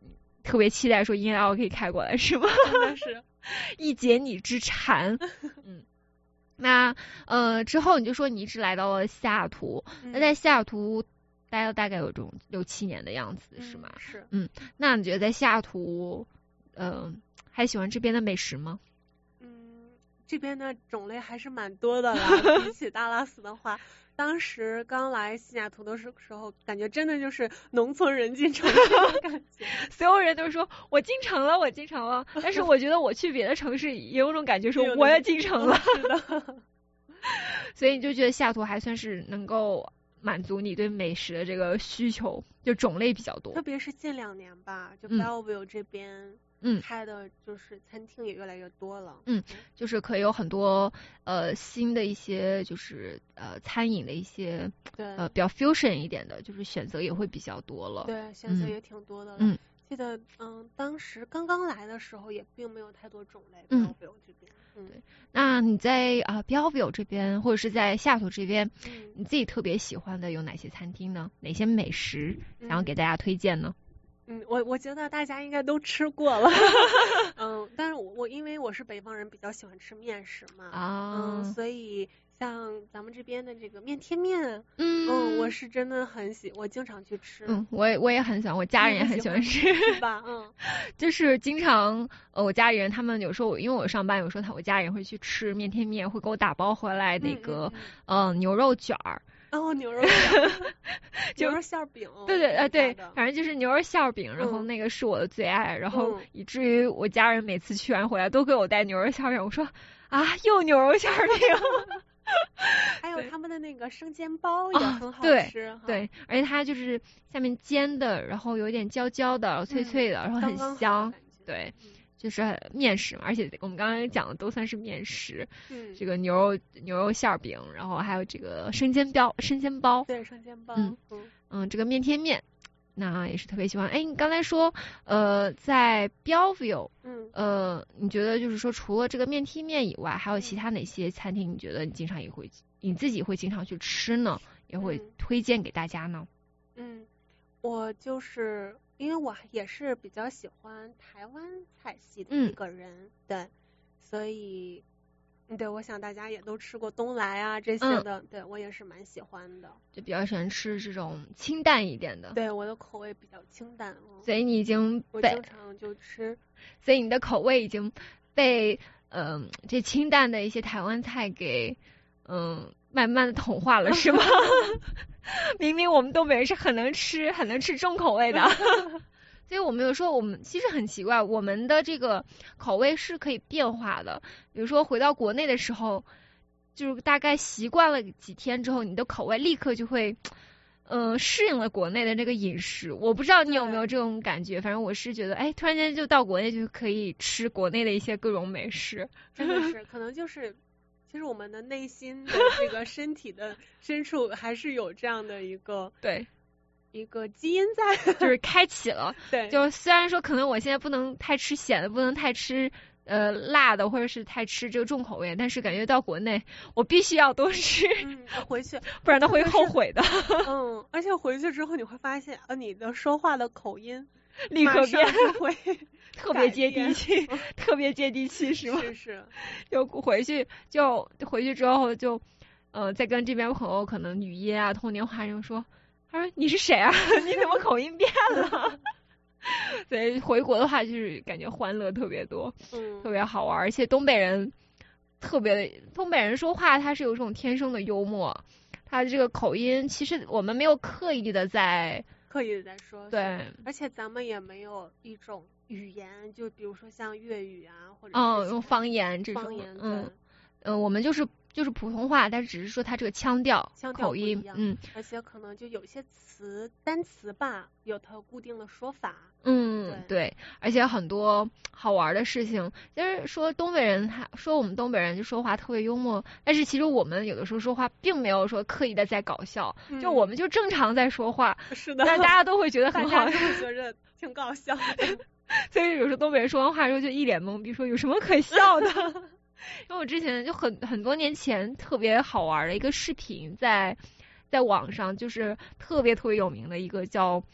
[SPEAKER 2] 特别期待说In and Out可以开过来，是吗？
[SPEAKER 3] 真的是
[SPEAKER 2] 一解你之馋。那之后你就说你一直来到了西雅图，那在西雅图待了大概有种6-7年的样子，是吗？
[SPEAKER 3] 是。
[SPEAKER 2] 那你觉得在西雅图，还喜欢这边的美食吗？
[SPEAKER 3] 这边的种类还是蛮多的啦，比起大拉斯的话，当时刚来西雅图的时候，感觉真的就是农村人进城的感觉。
[SPEAKER 2] 所有人都说我进城了，我进城了，但是我觉得我去别的城市也有种感觉，说我也进城了。
[SPEAKER 3] 是的。
[SPEAKER 2] 所以你就觉得西雅图还算是能够满足你对美食的这个需求，就种类比较多。
[SPEAKER 3] 特别是近2年吧，就 Belleville 这边。开的就是餐厅也越来越多了。
[SPEAKER 2] 就是可以有很多新的一些就是餐饮的一些比较 fusion 一点的，就是选择也会比较多了。
[SPEAKER 3] 对，选择也挺多的了。记得当时刚刚来的时候也并没有太多种类。Belleville 这边。
[SPEAKER 2] 对。那你在Belleville 这边或者是在西雅图这边，你自己特别喜欢的有哪些餐厅呢？哪些美食想要给大家推荐呢？
[SPEAKER 3] 我觉得大家应该都吃过了。但是我因为我是北方人，比较喜欢吃面食嘛。所以像咱们这边的这个面贴面，我是真的我经常去吃。
[SPEAKER 2] 我也很喜欢，我家人也很喜欢吃，
[SPEAKER 3] 是吧？
[SPEAKER 2] 就是经常我家里人他们有时候因为我上班，有时候我家人会去吃面贴面，会给我打包回来那个牛肉卷儿。
[SPEAKER 3] 牛肉馅牛肉馅饼。
[SPEAKER 2] 对，反正就是牛肉馅饼，然后那个是我的最爱，然后以至于我家人每次去完回来都给我带牛肉馅饼，我说又牛肉馅饼。
[SPEAKER 3] 还有他们的那个生煎包也很好吃。
[SPEAKER 2] 对，而且它就是下面煎的，然后有点焦焦的，然后脆脆的，然后很香。对。就是面食嘛，而且我们刚刚讲的都算是面食。这个牛肉馅饼，然后还有这个生煎包。
[SPEAKER 3] 对，生煎包。
[SPEAKER 2] 这个面贴面，那也是特别喜欢。你刚才说在 Belleville，你觉得就是说除了这个面贴面以外，还有其他哪些餐厅你觉得你自己会经常去吃呢？也会推荐给大家呢？
[SPEAKER 3] 我就是因为我也是比较喜欢台湾菜系的一个人，对，所以对，我想大家也都吃过东来啊这些的，对我也是蛮喜欢的，
[SPEAKER 2] 就比较喜欢吃这种清淡一点的。
[SPEAKER 3] 对，我的口味比较清淡。
[SPEAKER 2] 所以你已经
[SPEAKER 3] 我经常就吃，
[SPEAKER 2] 所以你的口味已经被这清淡的一些台湾菜给慢慢的同化了，是吗？明明我们东北人是很能吃重口味的。所以我们有时候我们其实很奇怪，我们的这个口味是可以变化的。比如说回到国内的时候，就是大概习惯了几天之后，你的口味立刻就会适应了国内的这个饮食。我不知道你有没有这种感觉，反正我是觉得突然间就到国内就可以吃国内的一些各种美食。
[SPEAKER 3] 真的是可能就是其实我们的内心的这个身体的深处还是有这样的一个一个基因在，
[SPEAKER 2] 就是开启了。
[SPEAKER 3] 对，
[SPEAKER 2] 就虽然说可能我现在不能太吃咸的，不能太吃辣的，或者是太吃这个重口味，但是感觉到国内我必须要多吃，
[SPEAKER 3] 回去
[SPEAKER 2] 不然他会后悔的。
[SPEAKER 3] 而且回去之后你会发现你的说话的口音
[SPEAKER 2] 立刻变，
[SPEAKER 3] 会
[SPEAKER 2] 特别接地气，特别接地气，是吗？
[SPEAKER 3] 是。
[SPEAKER 2] 就回去之后就再跟这边朋友可能语音啊通电话就说，他说你是谁啊？你怎么口音变了？所以回国的话就是感觉欢乐特别多，特别好玩，而且东北人说话他是有这种天生的幽默，他这个口音其实我们没有刻意的在
[SPEAKER 3] 说，
[SPEAKER 2] 对，
[SPEAKER 3] 而且咱们也没有一种语言，就比如说像粤语啊，或者
[SPEAKER 2] 用方言这种，我们就是普通话，但是只是说它这个腔调口音，
[SPEAKER 3] 而且可能就有些单词吧，有它固定的说法，
[SPEAKER 2] 对，而且很多好玩的事情，就是说我们东北人就说话特别幽默，但是其实我们有的时候说话并没有说刻意的在搞笑，就我们就正常在说话，
[SPEAKER 3] 是的，
[SPEAKER 2] 但大家都会觉得很好，
[SPEAKER 3] 大家都会觉得挺搞笑的。
[SPEAKER 2] 所以有时候东北人说完话之后就一脸懵逼，说有什么可笑的？因为我之前就很多年前特别好玩的一个视频在网上，就是特别特别有名的一个叫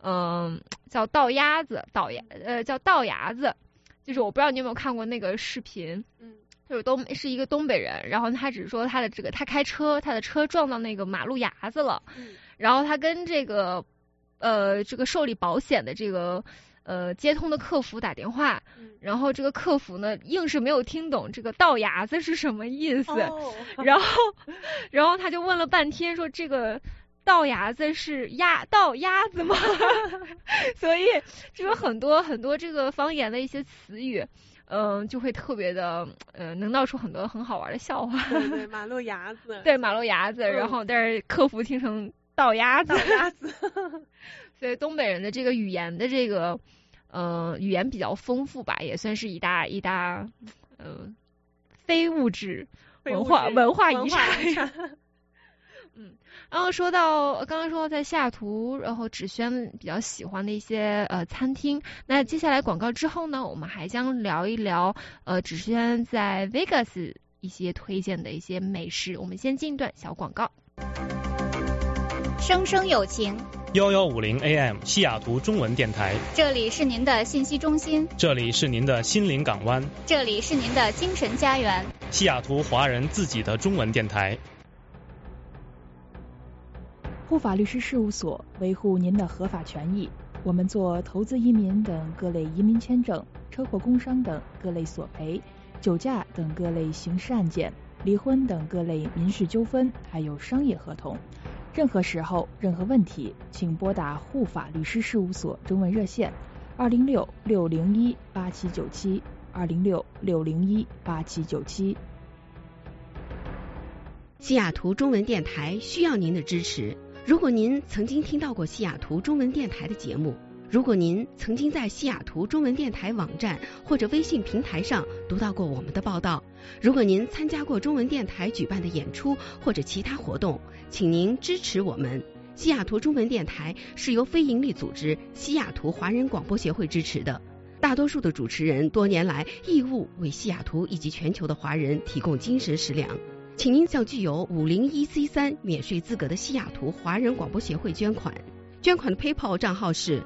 [SPEAKER 2] 叫道鸭子，叫道牙子，就是我不知道你有没有看过那个视频，就是是一个东北人，然后他只是说他开车，他的车撞到那个马路牙子了，然后他跟这个受理保险的这个接通的客服打电话，然后这个客服呢硬是没有听懂这个道牙子是什么意思，然后他就问了半天说这个道牙子是道鸭子吗？所以这个很多这个方言的一些词语，就会特别的能闹出很多很好玩的笑话。
[SPEAKER 3] 对，马路牙子。
[SPEAKER 2] 对，马路牙子，然后但是客服听成道鸭子。所以东北人的这个语言的这个语言比较丰富吧，也算是一大非物质文化遗产。然后刚刚说到在西雅图，然后芷萱比较喜欢的一些餐厅。那接下来广告之后呢，我们还将聊一聊芷萱在 Vegas 一些推荐的一些美食。我们先进一段小广告。
[SPEAKER 9] 声声有情
[SPEAKER 10] 1150 AM 西雅图中文电台，
[SPEAKER 9] 这里是您的信息中心，
[SPEAKER 10] 这里是您的心灵港湾，
[SPEAKER 9] 这里是您的精神家园，
[SPEAKER 10] 西雅图华人自己的中文电台。
[SPEAKER 11] 护法律师事务所，维护您的合法权益。我们做投资移民等各类移民签证、车祸工伤等各类索赔、酒驾等各类刑事案件、离婚等各类民事纠纷，还有商业合同。任何时候、任何问题，请拨打护法律师事务所中文热线206-601-8797 206-601-8797。
[SPEAKER 12] 西雅图中文电台需要您的支持。如果您曾经听到过西雅图中文电台的节目，如果您曾经在西雅图中文电台网站或者微信平台上读到过我们的报道，如果您参加过中文电台举办的演出或者其他活动，请您支持我们。西雅图中文电台是由非营利组织西雅图华人广播协会支持的，大多数的主持人多年来义务为西雅图以及全球的华人提供精神食粮。请您向具有501C3免税资格的西雅图华人广播协会捐款，捐款的 PayPal 账号是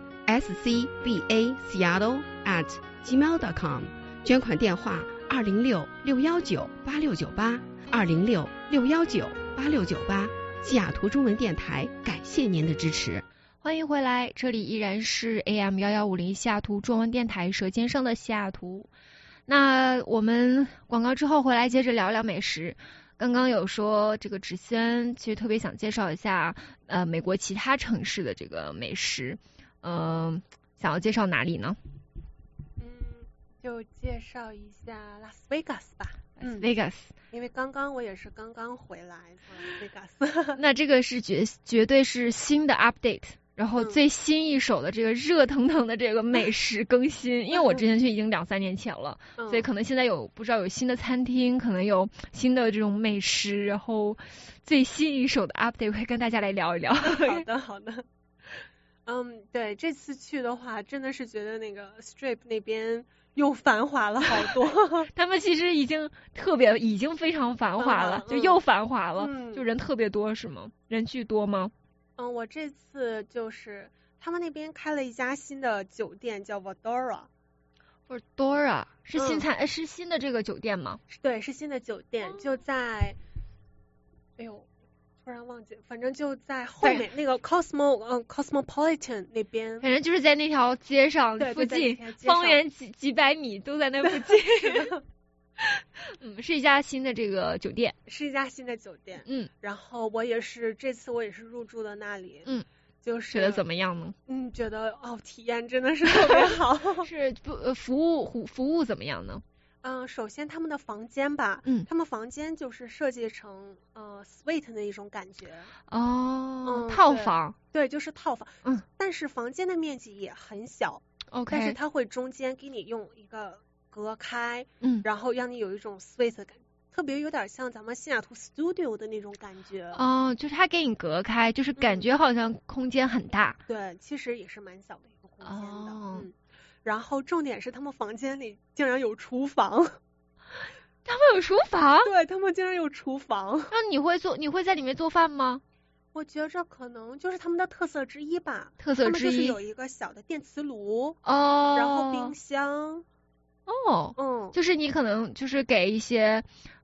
[SPEAKER 12] scbaseattle@gmail.com， 捐款电话206-619-8698 206-619-8698。西雅图中文电台感谢您的支持。
[SPEAKER 2] 欢迎回来，这里依然是 AM1150 西雅图中文电台舌尖上的西雅图。那我们广告之后回来接着聊聊美食。刚刚有说这个芷萱其实特别想介绍一下美国其他城市的这个美食，想要介绍哪里呢？
[SPEAKER 3] 就介绍一下拉斯维加斯吧。
[SPEAKER 2] 拉斯维加斯，
[SPEAKER 3] 因为我也是刚刚回来从拉斯维加斯。
[SPEAKER 2] 那这个是绝对是新的 update。然后最新一手的这个热腾腾的这个美食更新，因为我之前去已经2-3年前了，所以可能现在不知道有新的餐厅，可能有新的这种美食，然后最新一手的 update 会跟大家来聊一聊。
[SPEAKER 3] 好的。对，这次去的话，真的是觉得那个 Strip 那边又繁华了好多。
[SPEAKER 2] 他们其实已经非常繁华了，就又繁华了，就人特别多是吗？人巨多吗？
[SPEAKER 3] 我这次就是他们那边开了一家新的酒店，叫 Vadora。Vadora 是是新的这个酒店吗？对，是新的酒店，就在，突然忘记，反正就在后面那个 Cosmopolitan 那边，
[SPEAKER 2] 反正就是在那条街上附近，方圆几百米都在那附近。是一家新的这个酒店，
[SPEAKER 3] 然后这次我也是入住的那里，就是
[SPEAKER 2] 觉得怎么样呢？
[SPEAKER 3] 觉得体验真的是特别好。
[SPEAKER 2] 是服务怎么样呢？
[SPEAKER 3] 首先他们的房间吧，他们房间就是设计成suite 的一种感觉。
[SPEAKER 2] 套房。
[SPEAKER 3] 对，就是套房。但是房间的面积也很小。
[SPEAKER 2] OK。
[SPEAKER 3] 但是它会中间给你用一个隔开，然后让你有一种 suite 的感觉，特别有点像咱们西雅图 studio 的那种感觉。
[SPEAKER 2] 就是它给你隔开，就是感觉好像空间很大。
[SPEAKER 3] 对，其实也是蛮小的一个空间的。然后重点是他们房间里竟然有厨房。
[SPEAKER 2] 他们有厨房？
[SPEAKER 3] 对，他们竟然有厨房。
[SPEAKER 2] 那你会在里面做饭吗？
[SPEAKER 3] 我觉着可能就是他们的特色之一吧。
[SPEAKER 2] 特色之一，他们
[SPEAKER 3] 就是有一个小的电磁炉
[SPEAKER 2] 哦，
[SPEAKER 3] 然后冰箱。
[SPEAKER 2] 哦，就是你可能就是给一些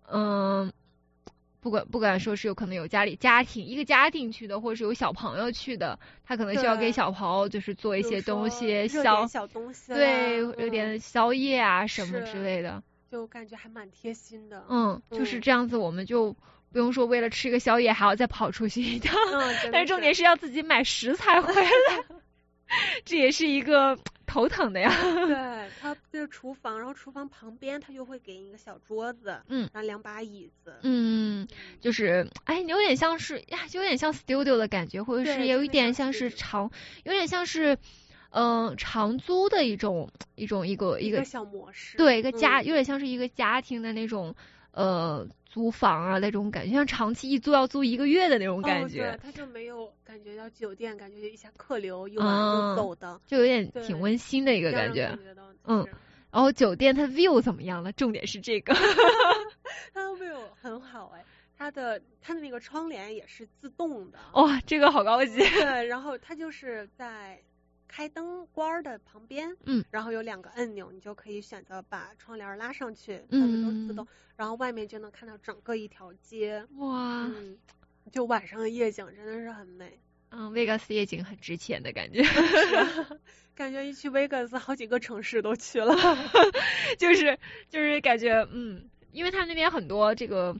[SPEAKER 2] 不管说是有可能有一个家庭去的，或者是有小朋友去的，他可能需要给小朋友就是做一些东西，
[SPEAKER 3] 小东西，
[SPEAKER 2] 对，有点宵夜啊什么之类的，
[SPEAKER 3] 就感觉还蛮贴心的。
[SPEAKER 2] 就是这样子，我们就不用说为了吃个宵夜还要再跑出去一趟，但是重点是要自己买食材回来，这也是一个头疼的呀。
[SPEAKER 3] 对，他就是厨房，然后厨房旁边他就会给你一个小桌子，然后2把椅子，
[SPEAKER 2] 就是有点像是有点像 studio 的感觉，或者是有一点像是有点像是长租的一个
[SPEAKER 3] 小模式，
[SPEAKER 2] 对，有点像是一个家庭的那种租房啊那种感觉，像长期一租要租1个月的那种感觉。
[SPEAKER 3] 对，他就没有感觉到酒店，感觉一下客流一晚就走的，
[SPEAKER 2] 就有点挺温馨的一个感觉。然后酒店它 view 怎么样了？重点是这个，
[SPEAKER 3] 它的 view 很好它的那个窗帘也是自动的。
[SPEAKER 2] 哇，这个好高级。
[SPEAKER 3] 对，然后它就是在开灯关的旁边，然后有2个按钮，你就可以选择把窗帘拉上去，它们都是自动，然后外面就能看到整个一条街。
[SPEAKER 2] 哇，
[SPEAKER 3] 就晚上的夜景真的是很美。
[SPEAKER 2] Vegas 夜景很值钱的感觉。
[SPEAKER 3] 感觉一去 Vegas 好几个城市都去了。
[SPEAKER 2] 就是感觉因为他那边很多这个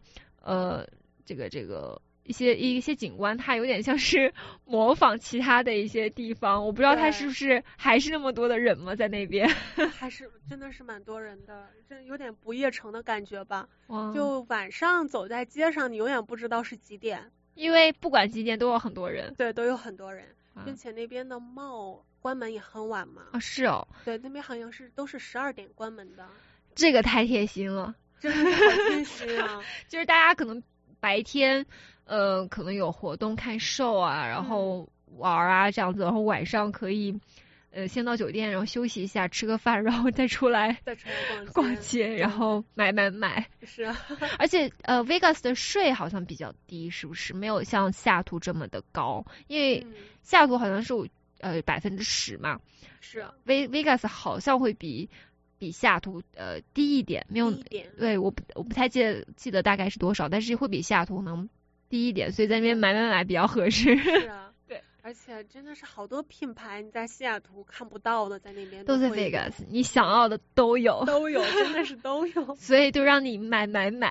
[SPEAKER 2] 一些景观，它有点像是模仿其他的一些地方，我不知道它是不是还是那么多的人嘛在那边。
[SPEAKER 3] 还是真的是蛮多人的，这有点不夜城的感觉吧。就晚上走在街上，你永远不知道是几点，
[SPEAKER 2] 因为不管几点都有很多人。
[SPEAKER 3] 对，都有很多人，并且那边的mall关门也很晚嘛。
[SPEAKER 2] 是哦。
[SPEAKER 3] 对，那边好像都是12点关门的。
[SPEAKER 2] 这个太贴心了。
[SPEAKER 3] 真的是好贴心啊。
[SPEAKER 2] 就是大家可能白天可能有活动看秀啊，然后玩啊这样子，然后晚上可以先到酒店，然后休息一下，吃个饭，然后再出来逛街，然后买。
[SPEAKER 3] 是啊。
[SPEAKER 2] 而且Vegas 的税好像比较低，是不是？没有像西雅图这么的高，因为西雅图好像是10%嘛。
[SPEAKER 3] 是啊。
[SPEAKER 2] Vegas 好像会比西雅图低一点，没有
[SPEAKER 3] 低一点。
[SPEAKER 2] 对，我不太记得大概是多少，但是会比西雅图能低一点，所以在那边买比较合适。
[SPEAKER 3] 是啊。
[SPEAKER 2] 对，
[SPEAKER 3] 而且真的是好多品牌你在西雅图看不到的，在那边
[SPEAKER 2] 都在 Vegas， 你想要的都有，
[SPEAKER 3] 真的是都有。
[SPEAKER 2] 所以就让你买。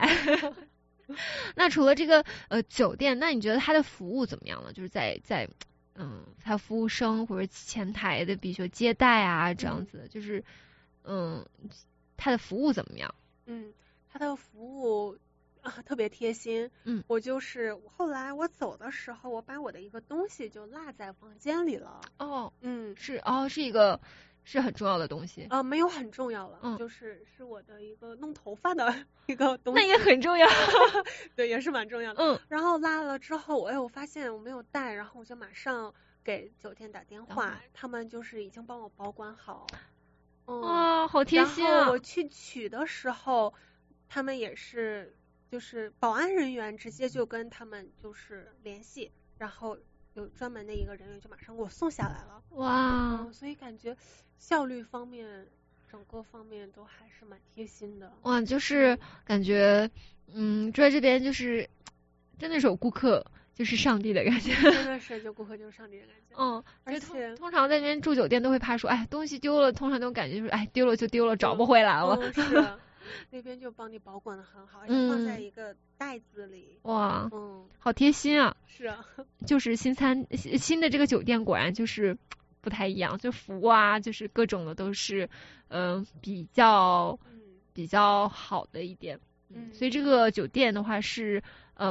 [SPEAKER 2] 那除了这个酒店，那你觉得它的服务怎么样呢？就是在它服务生或者前台的，比如说接待啊这样子，就是它的服务怎么样？
[SPEAKER 3] 它的服务特别贴心。我就是后来我走的时候，我把我的一个东西就落在房间里了。
[SPEAKER 2] 是一个是很重要的东西。
[SPEAKER 3] 没有很重要了，就是我的一个弄头发的一个东西。
[SPEAKER 2] 那也很重要。
[SPEAKER 3] 对，也是蛮重要的。然后落了之后，我发现我没有带，然后我就马上给酒店打电话，他们就是已经帮我保管好。
[SPEAKER 2] 哇，好贴心啊！
[SPEAKER 3] 然后我去取的时候，他们也是，就是保安人员直接就跟他们就是联系，然后有专门的一个人员就马上给我送下来了。
[SPEAKER 2] 哇，
[SPEAKER 3] 所以感觉效率方面，整个方面都还是蛮贴心的。
[SPEAKER 2] 哇，就是感觉，住在这边就是真的是有顾客就是上帝的感觉。
[SPEAKER 3] 真的是，就顾客就是上帝的感觉。
[SPEAKER 2] 而且通常在那边住酒店都会怕说，东西丢了，通常那种感觉就是，丢了就丢了，找不回来了。
[SPEAKER 3] 是。那边就帮你保管的很好，而且放在一个袋子里。
[SPEAKER 2] 哇，好贴心啊！
[SPEAKER 3] 是啊，
[SPEAKER 2] 就是新的这个酒店果然就是不太一样，就服务啊，就是各种的都是比较好的一点。所以这个酒店的话是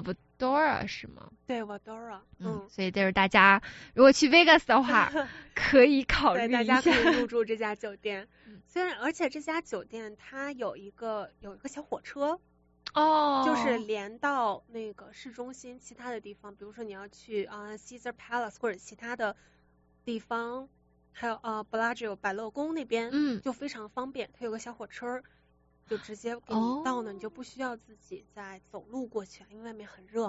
[SPEAKER 2] Vadora 是吗？
[SPEAKER 3] 对 Vadora。
[SPEAKER 2] 所以就是大家如果去 Vegas 的话，可以考虑一下。
[SPEAKER 3] 大家可以入住这家酒店。虽然而且这家酒店它有一个小火车。就是连到那个市中心其他的地方，比如说你要去Caesar Palace 或者其他的地方，还有Bellagio 百乐宫那边，就非常方便，它有个小火车就直接给你到呢，你就不需要自己再走路过去，因为外面很热嘛。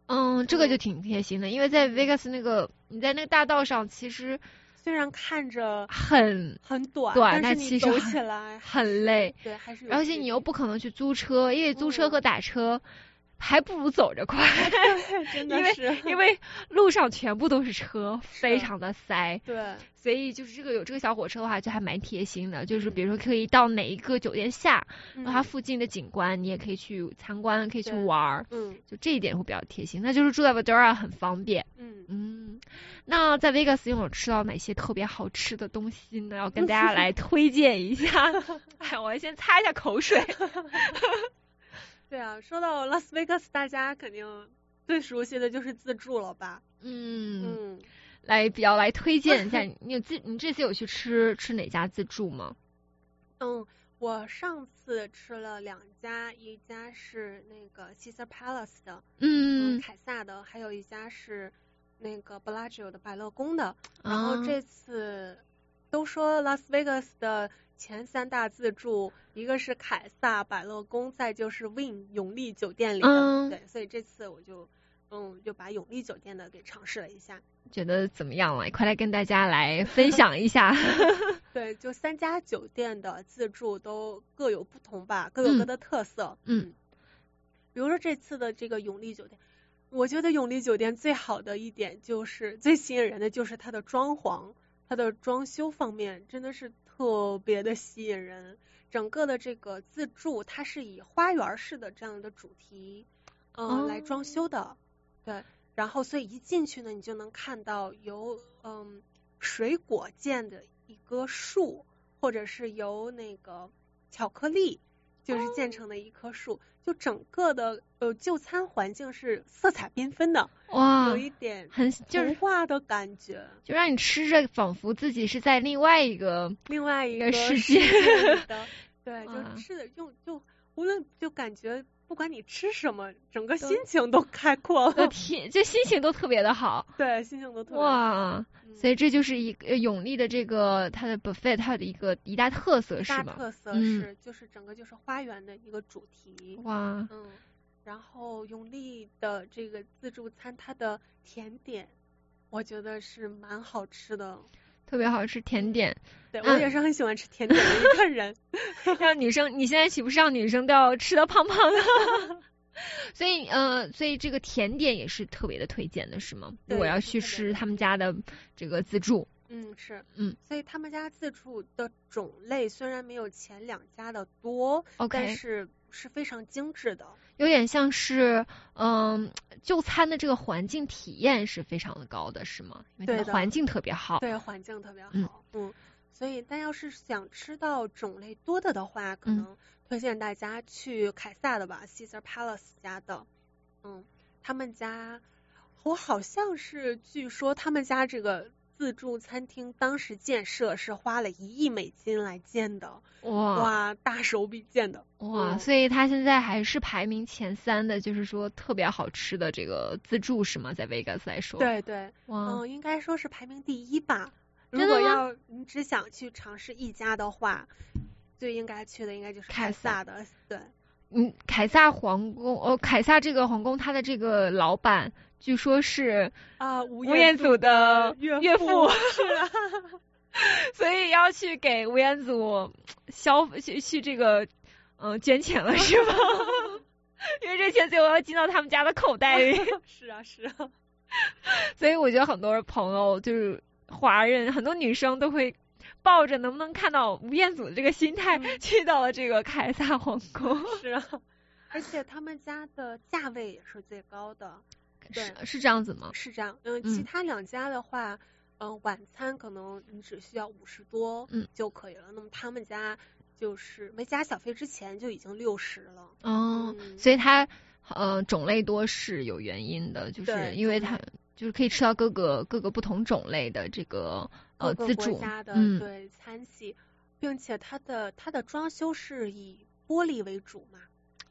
[SPEAKER 2] 这个就挺贴心的，因为在 Vegas 那个你在那个大道上，其实
[SPEAKER 3] 虽然看着
[SPEAKER 2] 很
[SPEAKER 3] 短，
[SPEAKER 2] 但其实
[SPEAKER 3] 走起来
[SPEAKER 2] 很累。
[SPEAKER 3] 对，还是
[SPEAKER 2] 而且你又不可能去租车，因为租车和打车还不如走着快。
[SPEAKER 3] 真的是，
[SPEAKER 2] 因为路上全部都是车，非常的塞。
[SPEAKER 3] 对，
[SPEAKER 2] 所以就是有这个小火车的话，就还蛮贴心的。就是比如说可以到哪一个酒店下，然后它附近的景观你也可以去参观，可以去玩。就这一点会比较贴心。那就是住在 Valdosta 很方便。那在 Vegas 有吃到哪些特别好吃的东西呢？要跟大家来推荐一下。哎，我先擦一下口水。
[SPEAKER 3] 对啊，说到拉斯维加斯，大家肯定最熟悉的就是自助了吧？
[SPEAKER 2] 比较来推荐一下，你这次有去吃哪家自助吗？
[SPEAKER 3] 我上次吃了2家，一家是那个 Caesar Palace 的，凯撒的，还有一家是那个 Bellagio 的百乐宫的。然后这次都说拉斯维加斯的前3大自助，一个是凯撒、百乐宫，再就是 Wynn 永利酒店里的。对，所以这次我就把永利酒店的给尝试了一下。
[SPEAKER 2] 觉得怎么样了？快来跟大家来分享一下。
[SPEAKER 3] 对，就3家酒店的自助都各有不同吧，各有各的特色。比如说这次的这个永利酒店，我觉得永利酒店最好的一点就是最吸引人的就是它的装潢，它的装修方面真的是特别的吸引人。整个的这个自助它是以花园式的这样的主题来装修的。对，然后所以一进去呢，你就能看到由水果建的一棵树，或者是由那个巧克力就是建成的一棵树，就整个的就餐环境是色彩缤纷的。
[SPEAKER 2] 哇，
[SPEAKER 3] 有一点
[SPEAKER 2] 很
[SPEAKER 3] 童话的感觉，
[SPEAKER 2] 就让你吃着仿佛自己是在另外一个世界
[SPEAKER 3] 的。对，就吃的就无论就感觉不管你吃什么，整个心情都开阔了，
[SPEAKER 2] 就心情都特别的好。
[SPEAKER 3] 对，心情都特别好。
[SPEAKER 2] 哇，所以这就是一个永利的这个它的 buffet 它的一大特色是吗？
[SPEAKER 3] 大特色是就是整个就是花园的一个主题。
[SPEAKER 2] 哇，
[SPEAKER 3] 然后永利的这个自助餐，它的甜点我觉得是蛮好吃的。
[SPEAKER 2] 特别好吃甜点，
[SPEAKER 3] 对，我也是很喜欢吃甜点的一个人。
[SPEAKER 2] 让女生，你现在岂不是让女生都要吃得胖胖的？所以这个甜点也是特别的推荐的，是吗？如果要去吃他们家的这个自助。
[SPEAKER 3] 是，所以他们家自助的种类虽然没有前2家的多，但是非常精致的，
[SPEAKER 2] 有点像是就餐的这个环境体验是非常的高的，是吗？因为它的环境特别好。
[SPEAKER 3] 对，环境特别好。所以但要是想吃到种类多的话，可能推荐大家去凯撒的吧，Caesar Palace 家的。他们家我好像是据说他们家这个自助餐厅当时建设是花了1亿美金来建的。哇，大手笔建的。
[SPEAKER 2] 哇，所以它现在还是排名前3的，就是说特别好吃的这个自助是吗？在 Vegas 来说。
[SPEAKER 3] 对对。应该说是排名第1吧。如果要你只想去尝试一家的话，最应该去的应该就是凯撒的。对。
[SPEAKER 2] 凯撒皇宫凯撒这个皇宫，它的这个老板据说是吴彦祖的岳父。
[SPEAKER 3] 是啊。
[SPEAKER 2] 所以要去给吴彦祖去这个捐钱了是吗？因为这钱最后要进到他们家的口袋里。
[SPEAKER 3] 是啊是啊。
[SPEAKER 2] 所以我觉得很多朋友就是华人，很多女生都会抱着能不能看到吴彦祖的这个心态去到了这个凯撒皇宫。
[SPEAKER 3] 是啊，而且他们家的价位也是最高的。对，
[SPEAKER 2] 是这样子吗？
[SPEAKER 3] 是这样。其他2家的话晚餐可能你只需要50多就可以了。那么他们家就是没加小费之前就已经60了。
[SPEAKER 2] 所以它种类多是有原因的，就是因为它就是可以吃到各个不同种类的这个自助
[SPEAKER 3] 国家的对餐系，并且它的装修是以玻璃为主嘛。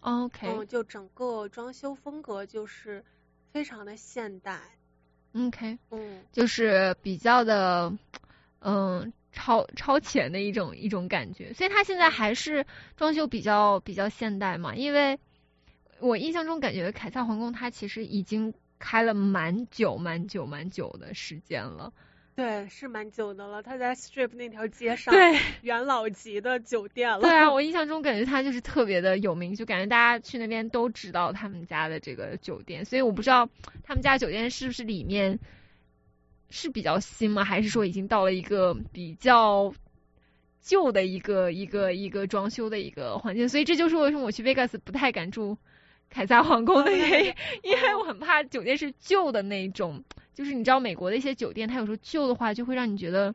[SPEAKER 2] OK。
[SPEAKER 3] 就整个装修风格就是非常的现代。
[SPEAKER 2] OK。就是比较的超前的一种感觉，所以它现在还是装修比较现代嘛。因为我印象中感觉凯撒皇宫它其实已经开了蛮久的时间了。
[SPEAKER 3] 对，是蛮久的了。他在 Strip 那条街上，
[SPEAKER 2] 对，
[SPEAKER 3] 元老级的酒店了。
[SPEAKER 2] 对啊，我印象中感觉他就是特别的有名，就感觉大家去那边都知道他们家的这个酒店。所以我不知道他们家酒店是不是里面是比较新吗？还是说已经到了一个比较旧的一个装修的一个环境？所以这就是为什么我去 Vegas 不太敢住凯撒皇宫的原因，因为我很怕酒店是旧的那种。就是你知道美国的一些酒店，它有时候旧的话，就会让你觉得，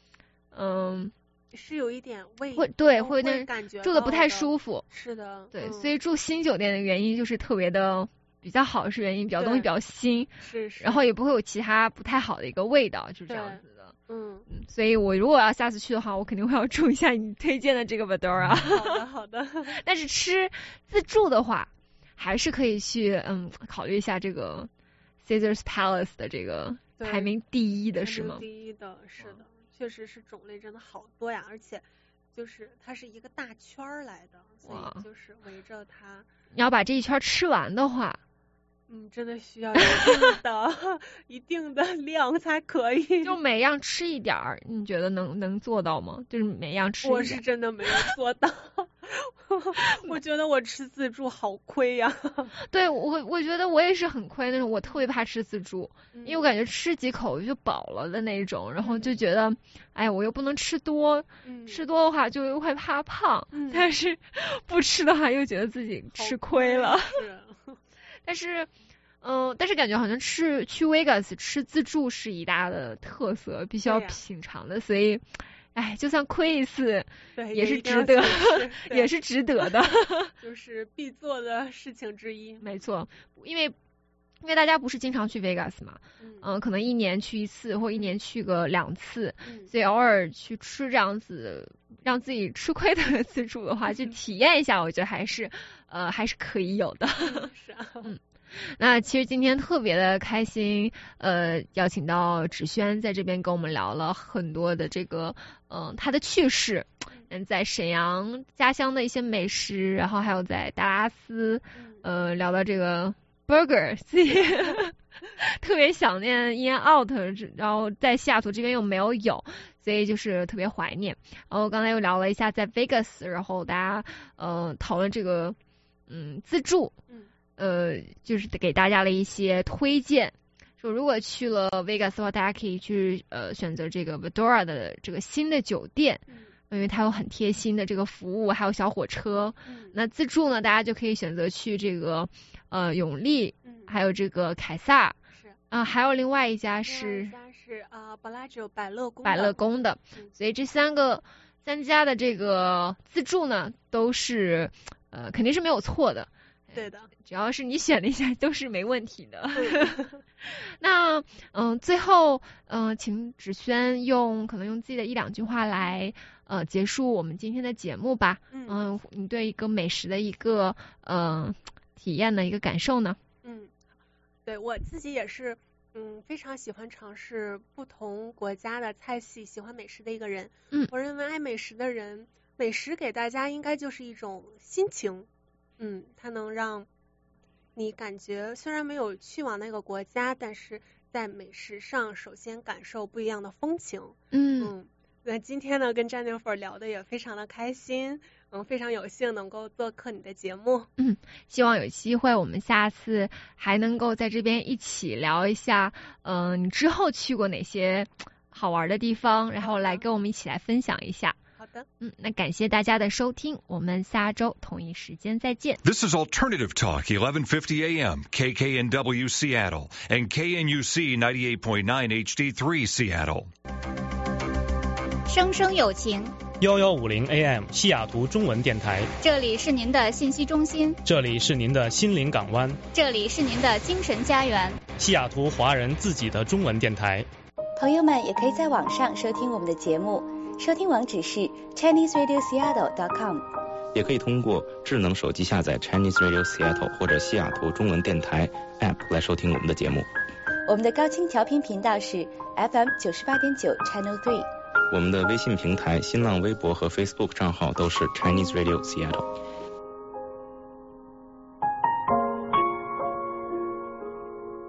[SPEAKER 3] 是有一点味，
[SPEAKER 2] 会那
[SPEAKER 3] 感觉
[SPEAKER 2] 住的不太舒服。
[SPEAKER 3] 是的，
[SPEAKER 2] 对，所以住新酒店的原因就是特别的比较好，是原因东西比较新，
[SPEAKER 3] 是，
[SPEAKER 2] 然后也不会有其他不太好的一个味道，就是这样子的。所以我如果要下次去的话，我肯定会要住一下你推荐的这个 Vadora。
[SPEAKER 3] 好的。
[SPEAKER 2] 但是吃自助的话，还是可以去考虑一下这个Caesar's Palace 的这个排名第一的是吗？
[SPEAKER 3] 第一的，是的，确实是种类真的好多呀，而且就是它是一个大圈来的，所以就是围着它。
[SPEAKER 2] 你要把这一圈吃完的话，
[SPEAKER 3] 真的需要一定的量才可以。
[SPEAKER 2] 就每样吃一点儿，你觉得能做到吗？就是每样吃一点。
[SPEAKER 3] 我是真的没有做到。我觉得我吃自助好亏呀。
[SPEAKER 2] 对，我觉得我也是很亏那种，我特别怕吃自助，因为我感觉吃几口就饱了的那种，然后就觉得，哎，我又不能吃多，吃多的话就又会怕胖，但是不吃的话又觉得自己吃亏了。但是感觉好像去 Vegas 吃自助是一大的特色，必须要品尝的，所以。哎，就算亏一次，也是值得，也是值得的，
[SPEAKER 3] 就是必做的事情之一。
[SPEAKER 2] 没错，因为大家不是经常去 Vegas 嘛，可能一年去一次或一年去个2次，所以偶尔去吃这样子让自己吃亏的自助的话，去体验一下，我觉得还是可以有的。
[SPEAKER 3] 是啊，
[SPEAKER 2] 那其实今天特别的开心，邀请到芷萱在这边跟我们聊了很多的这个，她的趣事，在沈阳家乡的一些美食，然后还有在达拉斯，聊到这个 burger， 自己特别想念 In-N-Out， 然后在西雅图这边又没有，所以就是特别怀念。然后刚才又聊了一下在 Vegas， 然后大家讨论这个自助。就是给大家了一些推荐，说如果去了 Vegas 的话，大家可以去选择这个 Vadora 的这个新的酒店，因为它有很贴心的这个服务，还有小火车。那自助呢，大家就可以选择去这个永利，还有这个凯撒，还有另外一家是
[SPEAKER 3] Bellagio 百
[SPEAKER 2] 乐宫的，所以这三家的这个自助呢，都是肯定是没有错的。
[SPEAKER 3] 对的，
[SPEAKER 2] 只要是你选了一下都是没问题的。那最后请芷萱可能用自己的1-2句话来结束我们今天的节目吧。你对一个美食的一个体验的一个感受呢？
[SPEAKER 3] 对我自己也是非常喜欢尝试不同国家的菜系，喜欢美食的一个人。我认为爱美食的人，美食给大家应该就是一种心情。它能让你感觉虽然没有去往那个国家，但是在美食上首先感受不一样的风情。那今天呢跟 Jennifer 聊的也非常的开心，非常有幸能够做客你的节目。
[SPEAKER 2] 希望有机会我们下次还能够在这边一起聊一下你之后去过哪些好玩的地方，然后来跟我们一起来分享一下。
[SPEAKER 3] 好的，
[SPEAKER 2] 那感谢大家的收听，我们下周同一时间再见。
[SPEAKER 13] This is Alternative Talk 1150 AM KKNW Seattle and KNUC 98.9 HD3 Seattle。
[SPEAKER 9] 生生有情
[SPEAKER 10] 1150 AM 西雅图中文电台，
[SPEAKER 9] 这里是您的信息中心，
[SPEAKER 10] 这里是您的心灵港湾，
[SPEAKER 9] 这里是您的精神家园，
[SPEAKER 10] 西雅图华人自己的中文电台。
[SPEAKER 14] 朋友们也可以在网上收听我们的节目，收听网址是 ChineseRadioSeattle.com，
[SPEAKER 5] 也可以通过智能手机下载 Chinese Radio Seattle 或者西雅图中文电台 App 来收听我们的节目。
[SPEAKER 14] 我们的高清调频频道是 FM 98.9 Channel 3。
[SPEAKER 5] 我们的微信平台、新浪微博和 Facebook 账号都是 Chinese Radio Seattle。